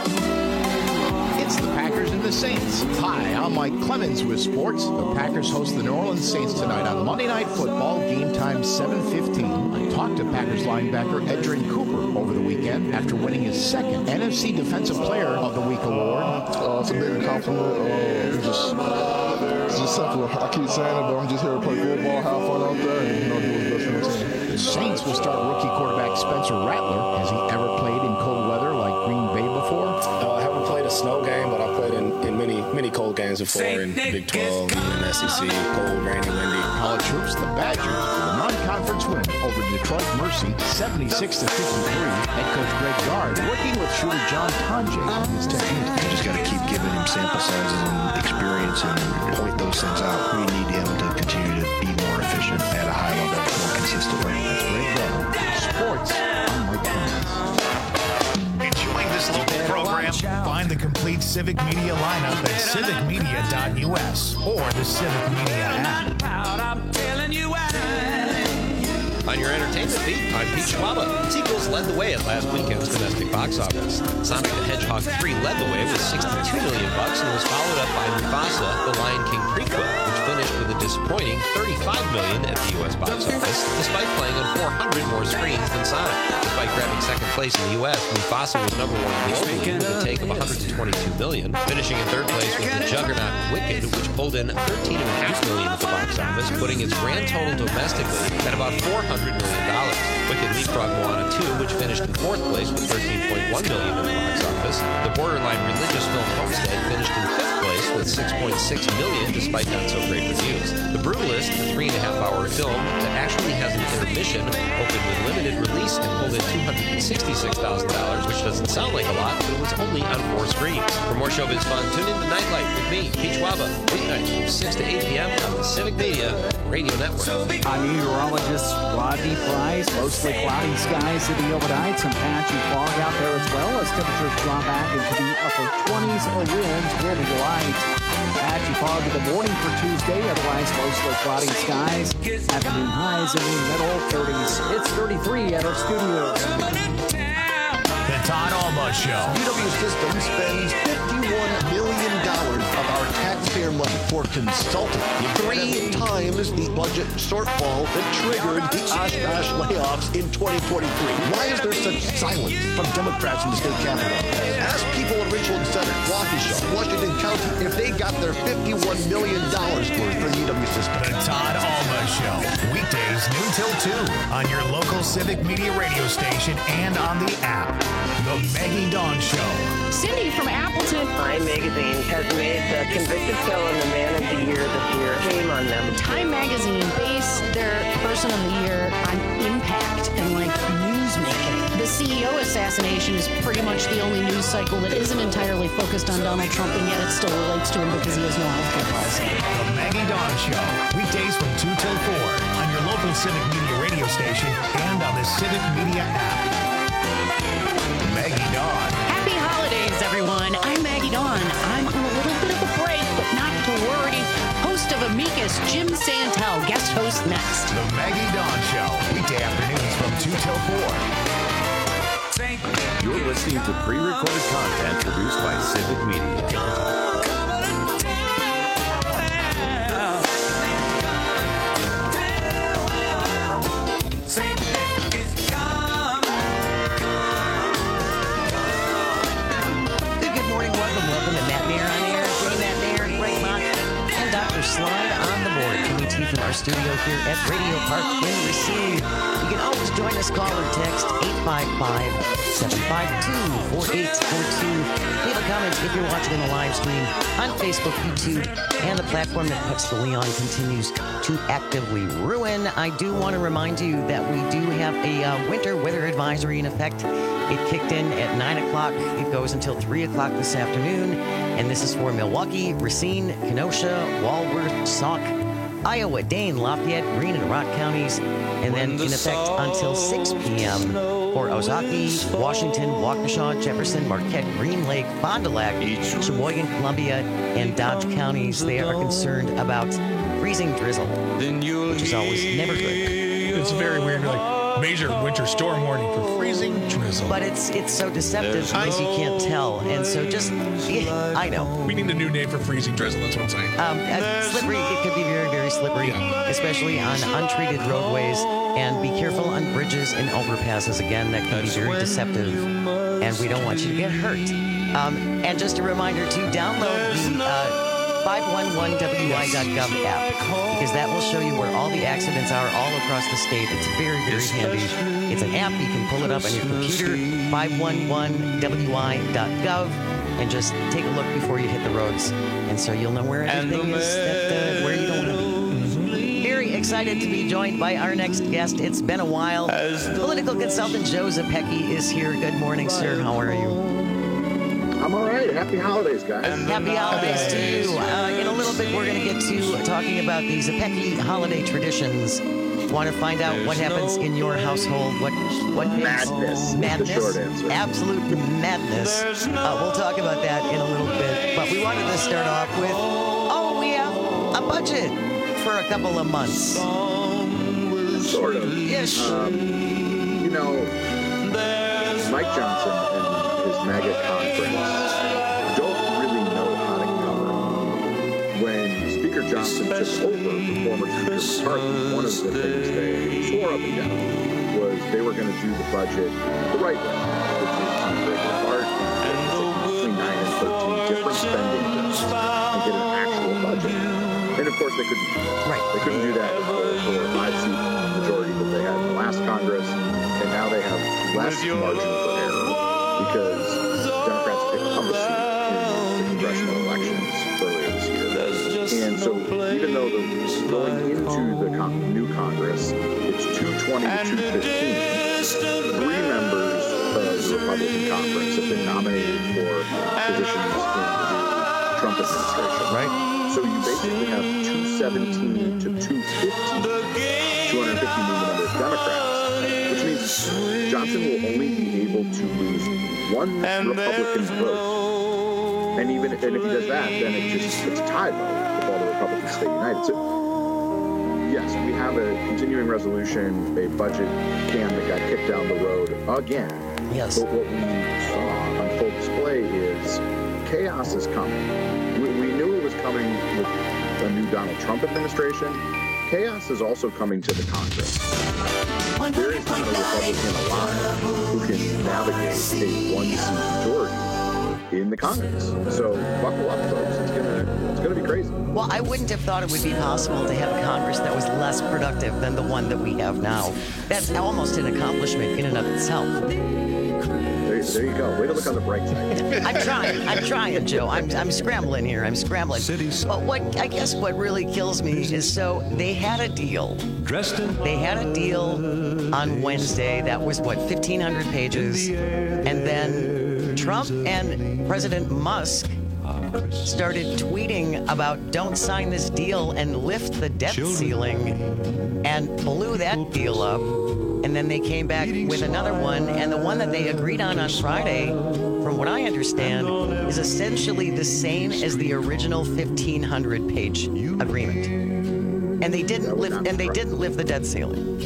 It's the Packers and the Saints. Hi, I'm Mike Clemens with sports. The Packers host the New Orleans Saints tonight on Monday Night Football, game time seven fifteen. I talked to Packers linebacker Edgerrin Cooper over the weekend after winning his second N F C Defensive Player of the Week award. Uh, it's a big compliment. Uh, we just... It's just simple. I keep saying it, but I'm just here to play football, have fun out there, and you know, do what's best for the team. The Saints will start rookie quarterback Spencer Rattler. Has he ever played in cold weather like Green Bay before? Uh, I haven't played a snow game, but I've played in, in many many cold games before in Big twelve, in S E C, cold, rainy, windy. College hoops, the Badgers with a non-conference win over Detroit Mercy, seventy-six to fifty-three. Head coach Greg Gard working with shooter John Tonje on his technique. You just got to keep giving him sample sizes and experience and point those things out. We need him to continue to be more efficient at a high level, more consistently. That's Greg Gard. Sports, I'm Mike Clemens. Enjoying this local program? Find the complete Civic Media lineup at civic media dot U S or the Civic Media app. On your entertainment beat, I'm Pete Schwaba. Sequels led the way at last weekend's domestic box office. Sonic the Hedgehog three led the way with sixty-two million bucks and was followed up by Mufasa: The Lion King prequel, which finished with a disappointing thirty-five million at the U S box office, despite playing on four hundred more screens than Sonic. Despite grabbing second place in the U S, Mufasa was number one globally with a take of one hundred twenty-two million. Finishing in third place was the juggernaut Wicked, which pulled in thirteen point five million at the box office, putting its grand total domestically at about four hundred million dollars. Wicked leapfrogged Moana two, which finished in fourth place with thirteen point one million dollars at the box office. The borderline religious film Homestead finished in fifth place with six point six million dollars despite not so great reviews. The Brutalist, a three and a half hour film that actually has an intermission, opened with limited release and pulled in two hundred sixty-six thousand dollars, which doesn't sound like a lot, but it was only on four screens. For more showbiz fun, tune in to Nightlight with me, Pete Schwaba, weeknights from six to eight p.m. on the Civic Media Radio Network. I'm meteorologist Rodney Price. Mostly cloudy skies in the overnight. Some patchy fog out there as well as temperatures drop back into the upper twenties. A winds will be light. Patchy fog in the morning for Tuesday. Otherwise, mostly cloudy skies. Afternoon highs in the middle thirties. It's thirty-three at our studios. The Todd Alma Show. U W Systems spends fifty-one million dollars of our taxpayer money for consulting. Three times the budget shortfall that triggered the Oshkosh layoffs in twenty twenty-three. Why is there such silence from Democrats in the state capitol? Ask people in Richland Center, Waukesha, Washington County if they got their fifty-one million dollars worth from U W Systems. The Todd Alma Show. Weekdays noon till two on your local Civic Media radio station and on the app. The Maggie Dawn Show. Cindy from Appleton. Time Magazine has made the convicted felon the man of the year this year. Shame on them. Time Magazine based their person of the year on impact and like news making. The C E O assassination is pretty much the only news cycle that isn't entirely focused on Donald Trump, and yet it still relates to him because he has no health care policy. The Maggie Dawn Show. Weekdays from two till four on your local Civic Media radio station and on the Civic Media app. Maggie Dawn. Happy holidays, everyone. I'm Maggie Dawn. I'm on a little bit of a break, but not to worry. Host of Amicus, Jim Santel, guest host next. The Maggie Dawn Show. Weekday after until four. You're listening to pre-recorded content produced by Civic Media. Slide on the board, coming to you from our studio here at Radio Park in Racine. You can always join us, call or text eight five five, seven five two, four eight four two. Leave a comment if you're watching on the live stream on Facebook, YouTube, and the platform that Pucks the Leon continues to actively ruin. I do want to remind you that we do have a uh, winter weather advisory in effect. It kicked in at nine o'clock. It goes until three o'clock this afternoon. And this is for Milwaukee, Racine, Kenosha, Walworth, Sauk, Iowa, Dane, Lafayette, Greene, and Rock counties. And then in effect until six p.m. for Ozaukee, Washington, Waukesha, Jefferson, Marquette, Green Lake, Fond du Lac, Sheboygan, Columbia, and Dodge counties. They are concerned about freezing drizzle, which is always never good. It's very weird. Like, major winter storm warning for freezing drizzle. But it's it's so deceptive because you can't tell. And so just, yeah, I know. We need a new name for freezing drizzle, that's what I'm saying. Um, uh, slippery, it could be very, very slippery, yeah. Especially on untreated roadways. And be careful on bridges and overpasses. Again, that can be very deceptive. And we don't want you to get hurt. Um, and just a reminder to download the uh, five one one W I dot gov app, because that will show you where all the accidents are all across the state. It's very, very handy. It's an app. You can pull it up on your computer, five one one W I dot gov, and just take a look before you hit the roads. And so you'll know where everything is, that, uh, where you don't want to be. Very excited to be joined by our next guest. It's been a while. Political consultant Joe Zepecki is here. Good morning, sir. How are you? I'm all right. Happy holidays, guys. Happy holidays to you. Uh, in a little bit, we're going to get to talking about the Zepecki holiday traditions. Want to find out what happens in your household? What what madness? Madness. The short answer. Absolute madness. Uh, we'll talk about that in a little bit. But we wanted to start off with, oh, we have a budget for a couple of months. Sort of. Yes. Um, you know, Mike Johnson and his MAGA conference don't really know how to govern. When Speaker Johnson took over from former Speaker McCarthy, one of the things they swore up and down was they were going to do the budget the right way, which is to break it apart and take between nine and thirteen different spending bills and get an actual budget. And of course, they couldn't do that. Right. They couldn't do that for, for a five-seat majority that they had in the last Congress, and now they have less margin for error because Democrats picked up a seat in the congressional elections earlier this year. And so even though the, going into the con- new Congress, it's two twenty to two fifteen, three members of the Republican conference have been nominated for positions in the Trump administration. Right. So you basically have two seventeen to two fifteen, two hundred fifty moving under Democrats, which means Johnson will only be able to lose one Republican vote. And even and if he does that, then it just it's a tie vote if all the Republicans stay united. So yes, we have a continuing resolution, a budget can that got kicked down the road again. Yes. But what we saw on full display is chaos is coming. We, we knew it was coming with a new Donald Trump administration. Chaos is also coming to the Congress. There is not a Republican alive who can navigate a one-seat majority in the Congress. So buckle up, folks. It's gonna, it's gonna be crazy. Well, I wouldn't have thought it would be possible to have a Congress that was less productive than the one that we have now. That's almost an accomplishment in and of itself. There, there you go. Way to look on the bright side. I'm trying. I'm trying, Joe. I'm, I'm scrambling here. I'm scrambling. But what I guess what really kills me is so they had a deal. They had a deal on Wednesday that was, what, fifteen hundred pages. And then Trump and President Musk started tweeting about don't sign this deal and lift the debt ceiling and blew that deal up. And then they came back with another one, and the one that they agreed on on Friday, from what I understand, is essentially the same as the original fifteen hundred page agreement. And they didn't lift, and they didn't lift the debt ceiling.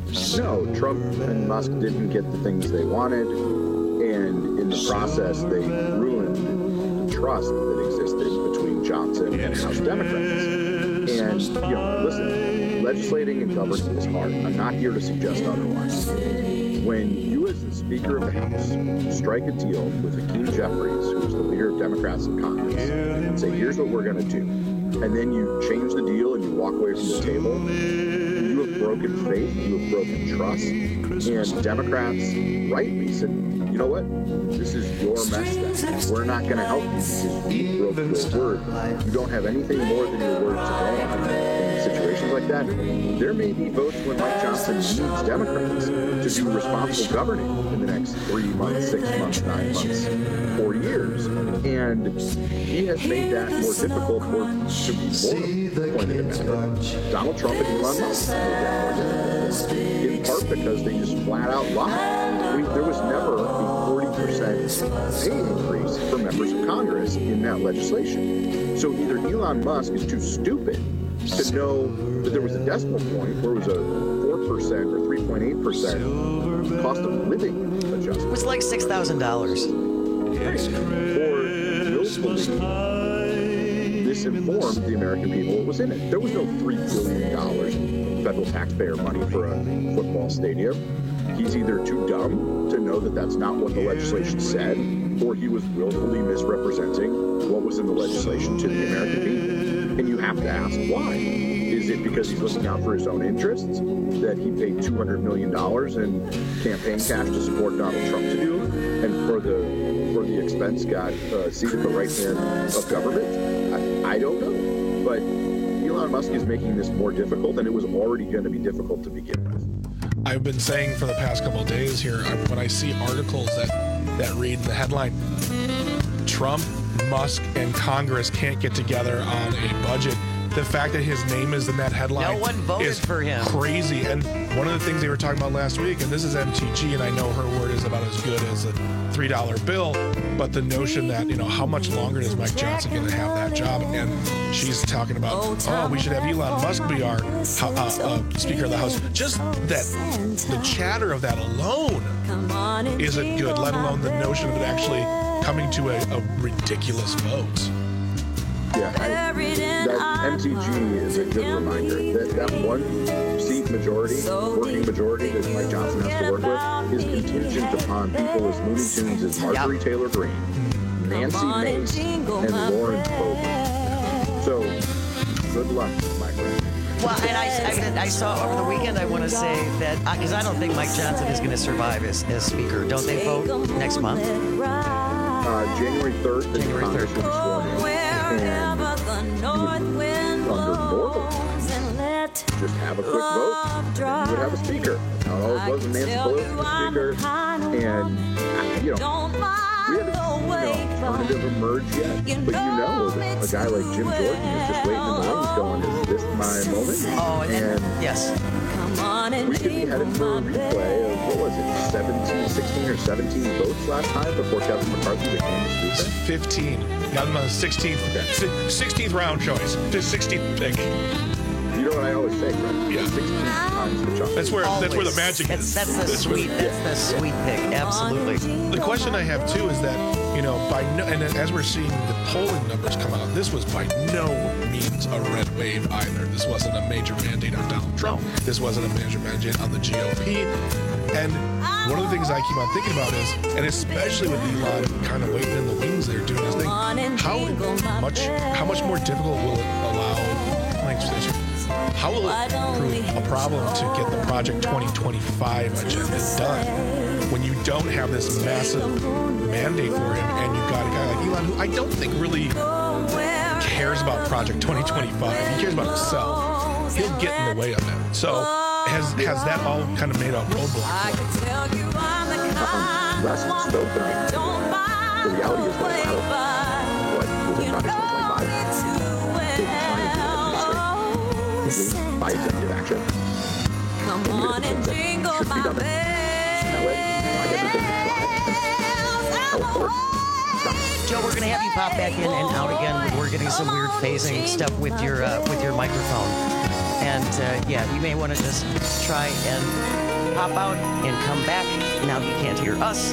No, Trump and Musk didn't get the things they wanted, and in the process, they ruined the trust that existed between Johnson and House Democrats. And, you know, listen, legislating and governing is hard. I'm not here to suggest otherwise. When you, as the Speaker of the House, strike a deal with Hakeem Jeffries, who's the leader of Democrats in Congress, and say, here's what we're going to do, and then you change the deal and you walk away from the table, you have broken faith, you have broken trust, and Democrats rightly said, you know what, this is your mess then. We're not going to help you because you broke your word. You don't have anything more than your word to go on. In situations like that, there may be votes when Mike Johnson needs Democrats to do responsible governing in the next three months, six months, nine months, four years. And he has made that more difficult for to be more pointed about it. Donald Trump and Elon Musk made that more difficult, in part because they just flat out lied. We, there was never a forty percent pay increase for members of Congress in that legislation. So either Elon Musk is too stupid to know that there was a decimal point where it was a four percent or three point eight percent cost of living adjustment. It was like six thousand dollars. Or willfully misinformed the American people what was in it. There was no three billion dollars in federal taxpayer money for a football stadium. He's either too dumb to know that that's not what the legislation said, or he was willfully misrepresenting what was in the legislation to the American people. And you have to ask why. Is it because he's looking out for his own interests that he paid two hundred million dollars in campaign cash to support Donald Trump to do, and for the for the expense got uh, seated at the right hand of government? I, I don't know. But Elon Musk is making this more difficult, and it was already going to be difficult to begin with. I've been saying for the past couple of days here, when I see articles that, that read the headline, Trump, Musk, and Congress can't get together on a budget, the fact that his name is in that headline no one voted is for him. Crazy. And one of the things they were talking about last week, and this is M T G, and I know her word is about as good as a three dollar bill, but the notion that, you know, how much longer is Mike Johnson going to have that job? And she's talking about, oh, we should have Elon Musk be our uh, uh, Speaker of the House. Just that, the chatter of that alone isn't good, let alone the notion of it actually coming to a, a ridiculous vote. Yeah, I, that M T G is a good reminder that that one seat majority, working majority that Mike Johnson has to work with is contingent upon people as Looney Tunes as Marjorie yep. Taylor Greene, Nancy Mace, and Lawrence Boebert. So, good luck, my friend. Well, and I, I, I saw over the weekend, I want to say that, because I don't think Mike Johnson is going to survive as, as Speaker. Don't they vote next month? Uh, January third, the January Congress will be sworn in. And under normal times, just have a quick vote, and you would have a speaker. Now, it always was Nancy Pelosi the speaker, and, you know, we haven't seen, you know, alternative emerge yet, but you know that a guy like Jim Jordan is just waiting in the wings going, is this my moment? Oh, and, and then, yes. We could be headed for a replay of, what was it, seventeen, sixteen or seventeen votes last time before Kevin McCarthy became the speaker? fifteen. Got him on the sixteenth, okay. sixteenth round choice. sixteenth pick. You know what I always say, right? Yeah. sixteen times the chance. That's where Always. that's where the magic that's, is. That's the that's sweet. Where, that's the sweet pick. Absolutely. The question I have too is that, you know, by no, and as we're seeing the polling numbers come out, this was by no means a red wave either. This wasn't a major mandate on Donald Trump. No. This wasn't a major mandate on the G O P. And one of the things I keep on thinking about is, and especially with Elon kind of waiting in the wings there doing his thing, how much how much more difficult will it allow, how will it prove a problem to get the Project twenty twenty-five agenda done when you don't have this massive mandate for him, and you've got a guy like Elon who I don't think really cares about Project twenty twenty-five. He cares about himself. He'll get in the way of it. So has has that all kind of made a roadblock for him? Um, less so than the reality is that no matter what was in Project twenty twenty-five, they're trying to administer by executive action. Come on and jingle my bells. That way, I guess we can try. Joe, we're going to have you pop back in and out again. We're getting some weird phasing stuff with your uh, with your microphone. And uh, yeah, you may want to just try and pop out and come back. Now he can't hear us.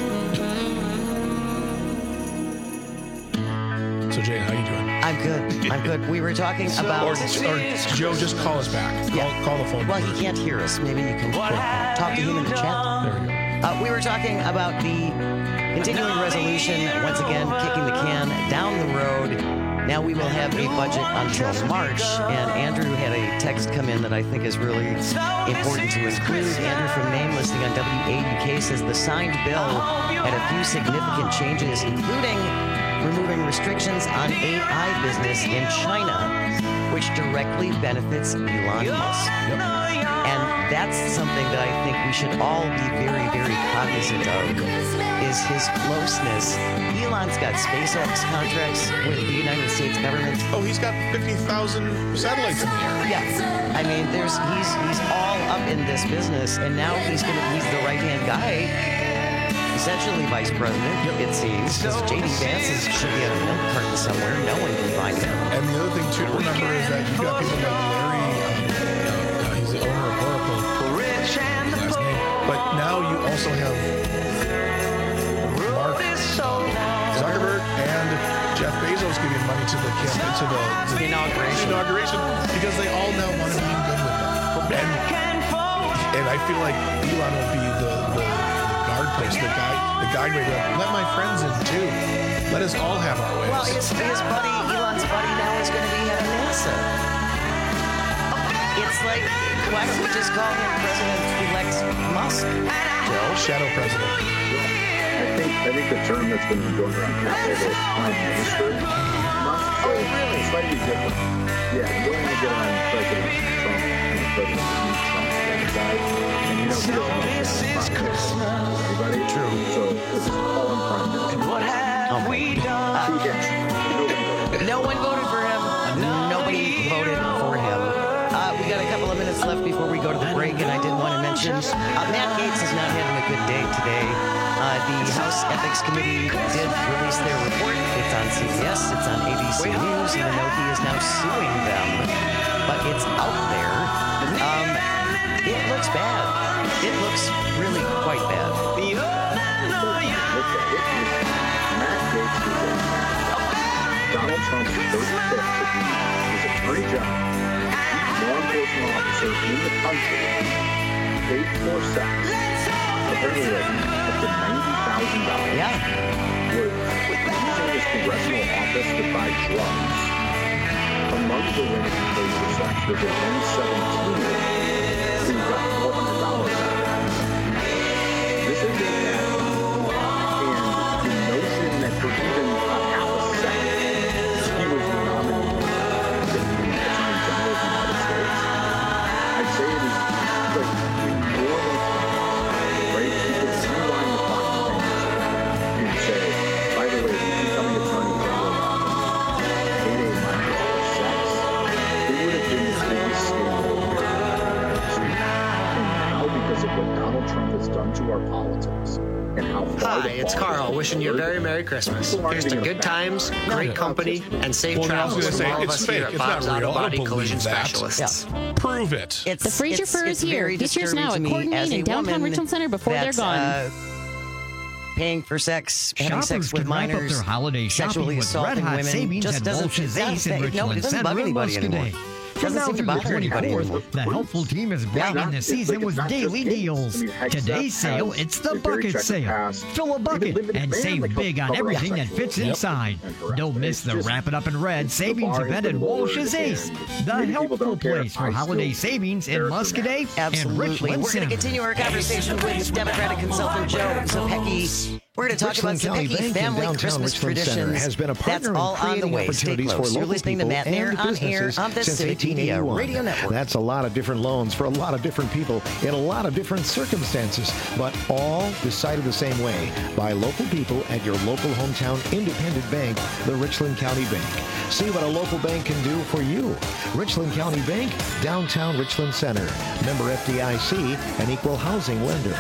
So Jay, how you doing? I'm good. I'm good. We were talking about... Or, or Joe, just call us back. Call, Yeah. call the phone. Well, he can't hear us. Maybe you can talk to him in the chat. There we go. Uh, we were talking about the continuing resolution, once again, kicking the can down the road. Now we will have a budget until March, and Andrew had a text come in that I think is really important to include. Andrew from Maine, listening on W A U K, says the signed bill had a few significant changes, including removing restrictions on A I business in China, which directly benefits Elon Musk. And that's something that I think we should all be very, very cognizant of, is his closeness. Elon's got SpaceX contracts with the United States government. Oh, he's got fifty thousand satellites in the air. Yeah. I mean, there's he's he's all up in this business, and now he's gonna he's the right-hand guy, essentially vice president, it seems. Because J D Vance is, should be at a milk carton somewhere. No one can find him. And the other thing, too, to remember is that you've got people like Larry, um, uh, he's the owner of Oracle, last name. But now you also have Mark Zuckerberg and Jeff Bezos giving money to the campaign, to the, to the inauguration. inauguration because they all now want to be good with them. And, and I feel like Elon will be the, the guard place, the guy, the guy where like, let my friends in too. Let us all have our ways. Well, his, his buddy, Elon's buddy now is going to be head of NASA. It's like, why don't we just call him President-elect Musk? Joe, shadow president. I think I think the term that's been going around Capitol is prime minister. Musk, so Oh, really? it's slightly different. Yeah, you don't want to get on President Trump and President Trump's side, and you know he doesn't want to have prime minister. Everybody, true. So it's all in prime minister. What have we done? No one voted for him. Nobody voted for him. Uh, we got a couple of minutes left before we go to the break, and I did want to mention uh, Matt Gaetz is not having a good day today. Uh, the House Ethics Committee did release their report. It's on C B S, it's on A B C News, even though he is now suing them. But it's out there. Um, it looks bad. It looks really quite bad. Matt Gaetz is a Donald Trump's first pick to be his attorney general, law enforcement officer in the country, paid for sex, apparently like up to ninety thousand dollars. Yeah. Was using his congressional office to buy drugs. Among the women who paid for sex, there were only seventeen who got four hundred dollars out of that. This is a bad. And the notion that for even a half a second, he was the nominee to be Attorney General of the United States, I'd say it is like enormous, right? You could rewind the clock to ten years ago and say, by the way, becoming Attorney General paid a minor for sex, it would have been the biggest scandal of the street. And now, because of what Donald Trump has done to our politics, and how far Hi, it's Carl, wishing you a very Merry Christmas. Here's to good times, great company, and safe Well, I was travels gonna from say, all of it's us fake. here at It's not Bob's real. Auto I don't Body believe Collision that. Specialists. Prove it. It's, The Fraser it's, Fur it's is here. very Features now disturbing at to me Court as Main a in downtown woman Richland Center before they're that's, gone. Uh, paying for sex, having Shoppers sex with can wrap up minors, their holiday sexually shopping with assaulting red-hot women, savings just at doesn't, Walsh's it Ace in doesn't, no, it Richland doesn't Center bug and anybody anymore. Muscadet. Doesn't seem to Through bother anybody February anymore. twenty-fourth, the helpful team is Yeah. bringing the It's season like with it's not daily just deals. games. I mean, heck, Today's Seth sale, has it's the a very bucket check sale. pass. Fill a Even bucket limited and brand, save like big on cover everything up that sex. fits Yep. inside. Correct. Don't miss It's the just- Wrap It Up in Red savings bar has event been at lowered Walsh's again. Ace, the Many people helpful don't care. place for I holiday still savings in care for that. Muscadet and Absolutely. Richland We're going Center. to continue our conversation with Democratic consultant Joe Zepecki. We're going to talk Richland about County Zepecki Bank in family downtown Christmas Richland Center traditions. has been a partner That's in all on the creating way. Stay opportunities close. for You're local listening to people Matt Nair and on air businesses on the since Civic Media eighteen eighty-one. Radio Network. That's a lot of different loans for a lot of different people in a lot of different circumstances, but all decided the same way by local people at your local hometown independent bank, the Richland County Bank. See what a local bank can do for you. Richland County Bank, downtown Richland Center. Member F D I C, an equal housing lender.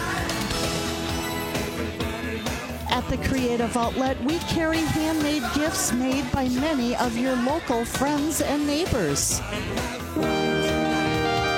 At the Creative Outlet, we carry handmade gifts made by many of your local friends and neighbors.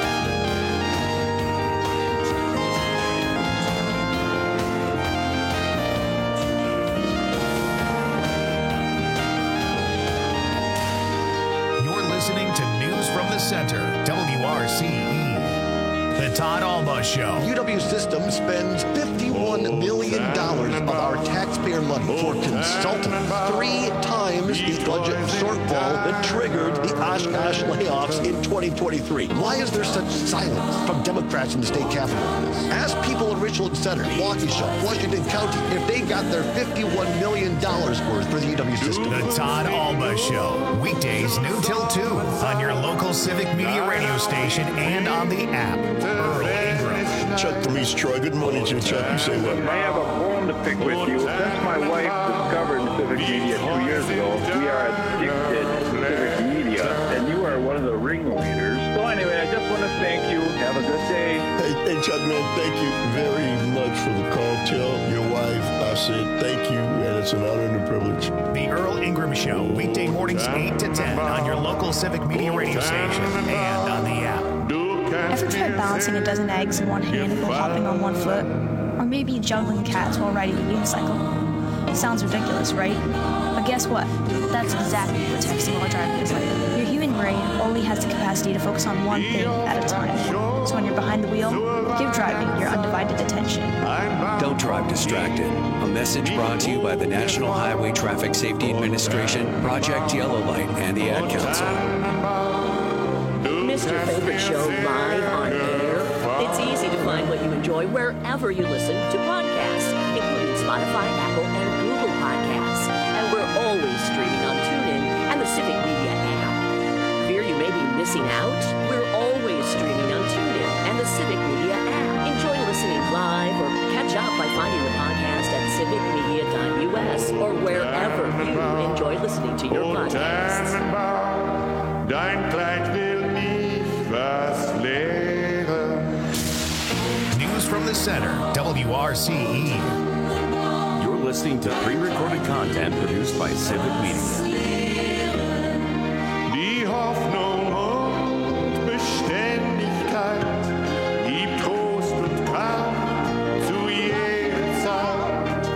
R C E. The Todd Alba Show. U W System spends fifty-one million dollars of our taxpayer money for consultants, three times the budget shortfall that triggered the Oshkosh layoffs in twenty twenty-three. Why is there such silence from Democrats in the state capitol on this? Ask people in Richland Center, Waukesha, Washington County if they got their fifty-one million dollars worth for the U W System. The Todd Alba Show. Weekdays noon till two on your local Civic Media radio station and on the app. Earl Ingram. Chuck from East Troy. Good morning, Jim Chuck. You say what? I have a bone to pick with you. Since my wife discovered Civic Media two years ago, we are addicted to Civic Media, and you are one of the ringleaders. So anyway, I just want to thank you. Have a good day. Hey, hey, Chuck, man, thank you very much for the call. Tell your wife I said thank you, and it's an honor and a privilege. The Earl Ingram Show, weekday mornings eight to ten on your local Civic Media radio station and on the app. Ever tried balancing a dozen eggs in one hand while hopping on one foot? Or maybe juggling cats while riding a unicycle? Sounds ridiculous, right? But guess what? That's exactly what texting while driving is like. Your human brain only has the capacity to focus on one thing at a time. So when you're behind the wheel, give driving your undivided attention. Don't drive distracted. A message brought to you by the National Highway Traffic Safety Administration, Project Yellow Light, and the Ad Council. Missed your favorite show live on air? It's easy to find what you enjoy wherever you listen to podcasts, including Spotify, Apple, and Google Podcasts. And we're always streaming on TuneIn and the Civic Media app. Fear you may be missing out? We're always streaming on TuneIn and the Civic Media app. Enjoy listening live or catch up by finding the podcast at civic media dot U S or wherever you enjoy listening to your podcasts. News from the center, W R C E. You're listening to pre-recorded content produced by Civic Media. Die Hoffnung und Beständigkeit gibt Trost und Kraft zu jeder Zeit.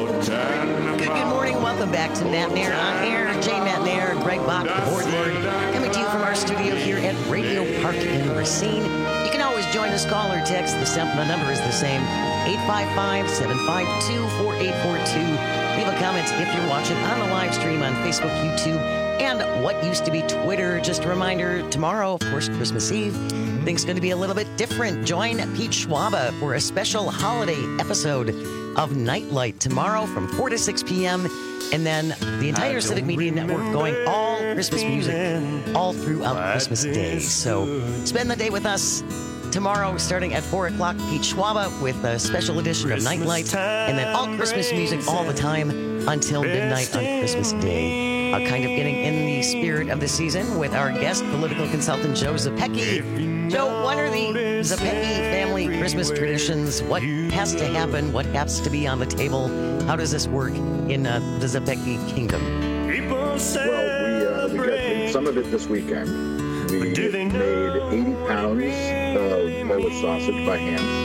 Good, good morning. Welcome back to Matt Nair on Air. Jay Matt Nair, Greg Bach, the board lord, coming to you from our studio here at Radio Park in Racine. You can always join us, call or text. The, the number is the same, eight five five, seven five two, four eight four two. Leave a comment if you're watching on the live stream on Facebook, YouTube, and what used to be Twitter. Just a reminder, tomorrow, of course, Christmas Eve, things going to be a little bit different. Join Pete Schwaba for a special holiday episode of Nightlight tomorrow from four to six p.m., and then the entire Civic Media Network going all Christmas music all throughout Christmas Day. So spend the day with us tomorrow starting at four o'clock. Pete Schwaba with a special edition of Nightlight, and then all Christmas music all the time until midnight on Christmas Day. Uh, kind of getting in the spirit of the season with our guest, political consultant Joe Zepecki. Joe, what are the Zepecki family Christmas traditions? What has to happen? What has to be on the table? How does this work in uh, the Zepecki kingdom? Well, we, uh, we got some of it this weekend. We made eighty pounds of Polish sausage by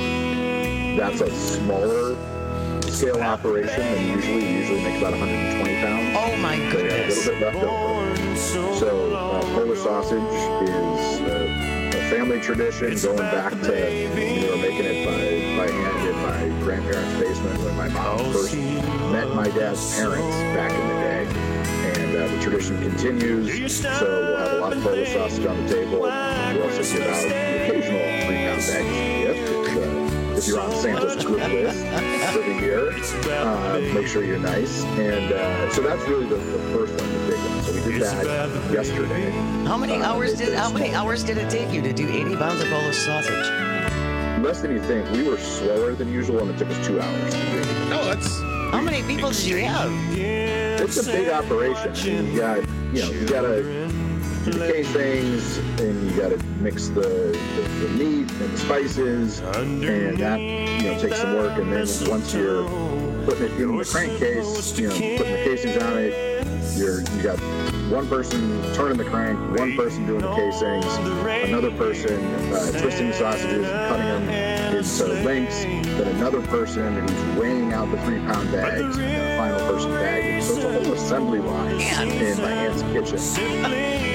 hand. That's a smaller scale operation than usually. We usually make about one hundred twenty pounds. Oh my goodness. So a little bit left over. So uh, Polish sausage is uh, a family tradition going back to, we were making it by, by hand in my grandparents' basement when my mom first met my dad's parents back in the day. And uh, the tradition continues, so we'll have a lot of Polish sausage on the table. We'll also give out the occasional three-pound bag gift. If, uh, if you're on Santa's good list for the year, uh, make sure you're nice. And uh, so that's really the, the first one, the big one. So we did that yesterday. How many uh, hours did how many hours did it take you to do eighty pounds of Polish sausage? Less than you think. We were slower than usual, and it took us two hours. No, that's. How many people did you have? It's a big operation. You got, you know, you gotta do the casings, and you gotta mix the, the, the meat and the spices, and that, you know, takes some work. And then once you're putting it in the crankcase, you know, putting the casings on it, you're you got one person turning the crank, one person doing the casings, another person uh, twisting the sausages and cutting them into lengths, then another person who's weighing out the three-pound bags, and then a final person bagging. So it's a whole assembly line in my aunt's kitchen.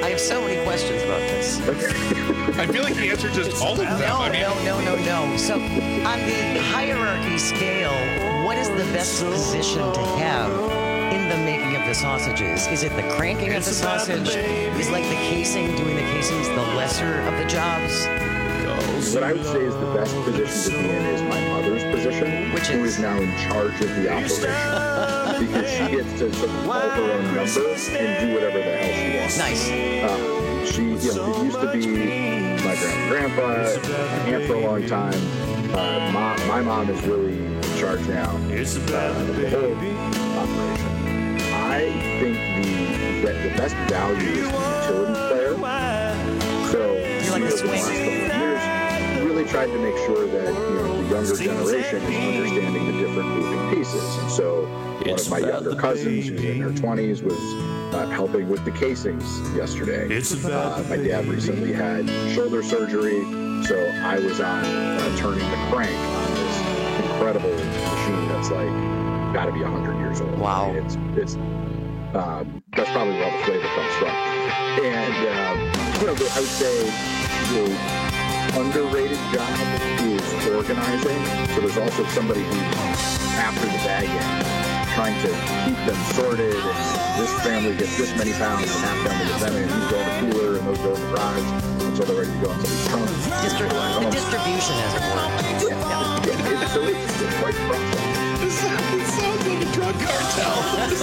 I have so many questions about this. I feel like he answered just all of them. No, I mean, no, no, no, no. So, on the hierarchy scale, what is the best position to have in the making of the sausages? Is it the cranking of the sausage? Is like the casing, doing the casings, the lesser of the jobs? What I would say is the best position to be in is my mother's position, which who is now in charge of the operation. Because she gets to sort of call her own number and do whatever the hell she wants. Nice. Um, she, you know, it used to be my grandma, grandpa, my aunt for a long time. Uh, mom, my mom is really in charge now uh, of the whole operation. I think the the, the best value is the utility player. So you like the swing. Really tried to make sure that, you know, the younger generation is understanding the different moving pieces. And so one of my younger cousins, who's in her twenties, was uh, helping with the casings yesterday. Uh, my dad recently had shoulder surgery, so I was on uh, turning the crank on this incredible machine that's like got to be one hundred years old. Wow. I mean, it's it's um, that's probably where all the flavor comes from. And um, you know, I would say the underrated job is organizing. So there's also somebody who's after the bagging, trying to keep them sorted. And this family gets this many pounds, and that family gets that many. These go in the cooler, and those go in the garage until they're ready to go on somebody's trunk. Distri- the distribution, as it were. Yeah, yeah. yeah it's, so it's, it's quite a process. This sounds like a drug cartel.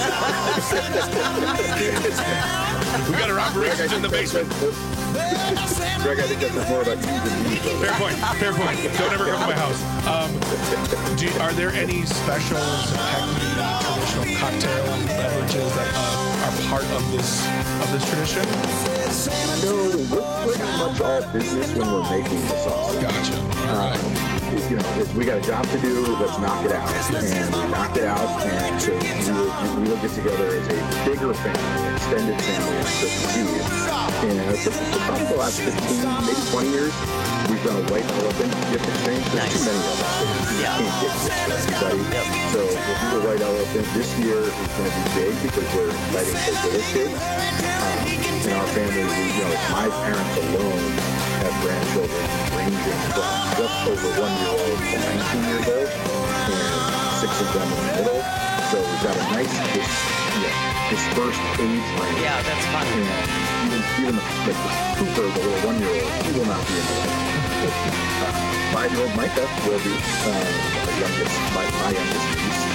We got our operations in the basement. Greg, I think that's more about you than me. Fair point. Fair point. Don't ever come to my house. Um, do, are there any specials, technique, traditional cocktails, and beverages that uh, are part of this of this tradition? No, we're pretty much all business when we're making the sauce. Gotcha. All right. Um, you know, if we got a job to do, let's knock it out. And we knocked it out, and so we will, we will get together as a bigger family, extended family on Christmas Eve. And for, for probably the last fifteen, maybe twenty years, we've done a white elephant gift exchange. There's nice. Too many of us. You yeah. can't get gifts for everybody. Yep. So we'll do the white elephant. This year is going to be big because we're inviting the little kids. Um, in our family, we, you know, my parents alone have grandchildren ranging from just over one year old to nineteen years old, and six of them in the middle. So we've got a nice dis, you know, dispersed age range. Yeah, that's fun. And even, even the, like the Cooper, the little one-year-old, he will not be in the light. Uh, five-year-old Micah will be uh, the youngest, my, my youngest niece.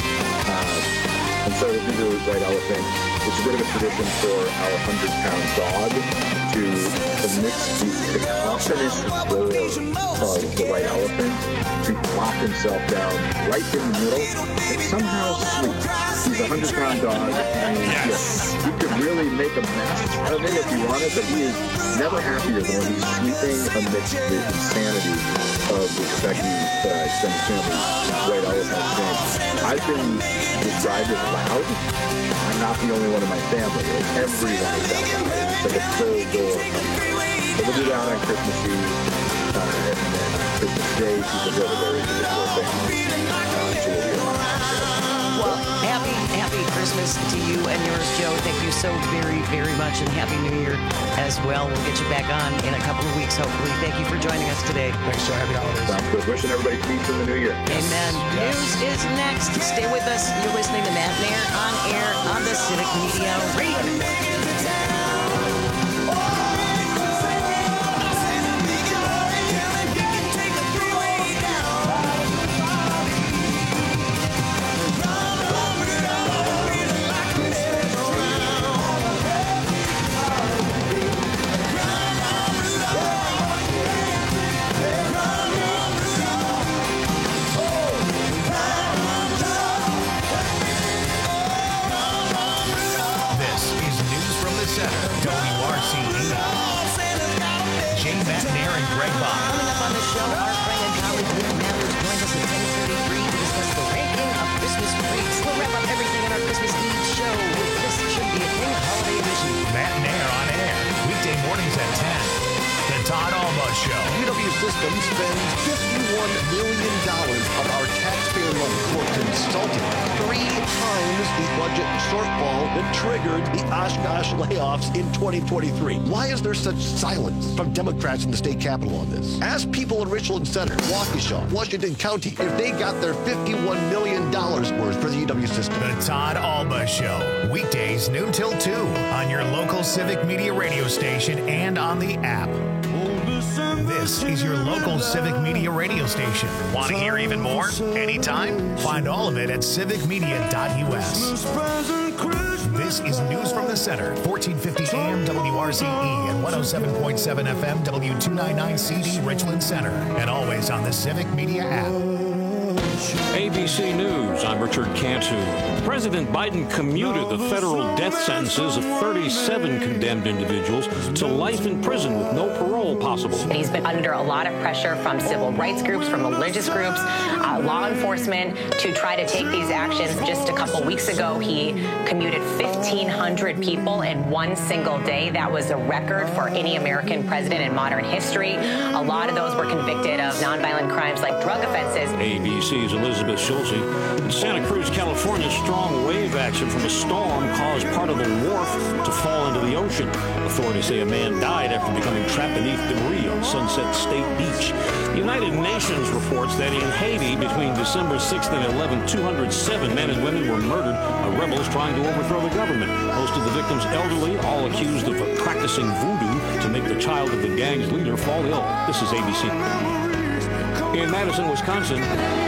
Uh, and so we'll do the white elephant. It's a bit of a tradition for our hundred-pound dog to amidst the cacophonous roar of the white elephant to plop himself down right in the middle and somehow sleep. He's a hundred-pound dog, and yes. you could really make a mess of him if you wanted, but he is never happier than when he's sleeping amidst the insanity of the Becky uh, extended family white elephant thing. I've been described as loud. I'm not the only one in my family. Like, everyone is that loud. It's like a full door. So we'll do that on Christmas Eve, uh, and then Christmas Day, people go to their individual families. Uh, so we'll be around. Well, happy, happy Christmas to you and yours, Joe. Thank you so very, very much, and Happy New Year as well. We'll get you back on in a couple of weeks, hopefully. Thank you for joining us today. Thanks, Joe. Happy holidays. Sounds good. Wishing everybody peace in the new year. Amen. Yes. News is next. Stay with us. You're listening to Matt Nair on air on the Civic Media Radio Network. U W Systems spends fifty-one million dollars of our taxpayers taxpayer money for consulting. Three times the budget shortfall that triggered the Oshkosh layoffs in twenty twenty-three. Why is there such silence from Democrats in the state capitol on this? Ask people in Richland Center, Waukesha, Washington County if they got their fifty-one million dollars worth for the E W system. The Todd Alba Show, weekdays noon till two on your local Civic Media radio station and on the app. This is your local Civic Media radio station. Want to hear even more? Anytime? Find all of it at civic media dot u s. This is News from the Center, fourteen fifty A M W R C E and one oh seven point seven F M W two ninety-nine C D Richland Center, and always on the Civic Media app. A B C News, I'm Richard Cantu. President Biden commuted the federal death sentences of thirty-seven condemned individuals to life in prison with no parole possible. He's been under a lot of pressure from civil rights groups, from religious groups, uh, law enforcement to try to take these actions. Just a couple weeks ago, he commuted fifteen hundred people in one single day. That was a record for any American president in modern history. A lot of those were convicted of nonviolent crimes like drug offenses. A B C's Elizabeth Schulze. In Santa Cruz, California, strong wave action from a storm caused part of the wharf to fall into the ocean. Authorities say a man died after becoming trapped beneath debris on Sunset State Beach. The United Nations reports that in Haiti, between December sixth and eleventh, two hundred seven men and women were murdered by rebels trying to overthrow the government. Most of the victims elderly, all accused of practicing voodoo to make the child of the gang's leader fall ill. This is A B C. In Madison, Wisconsin,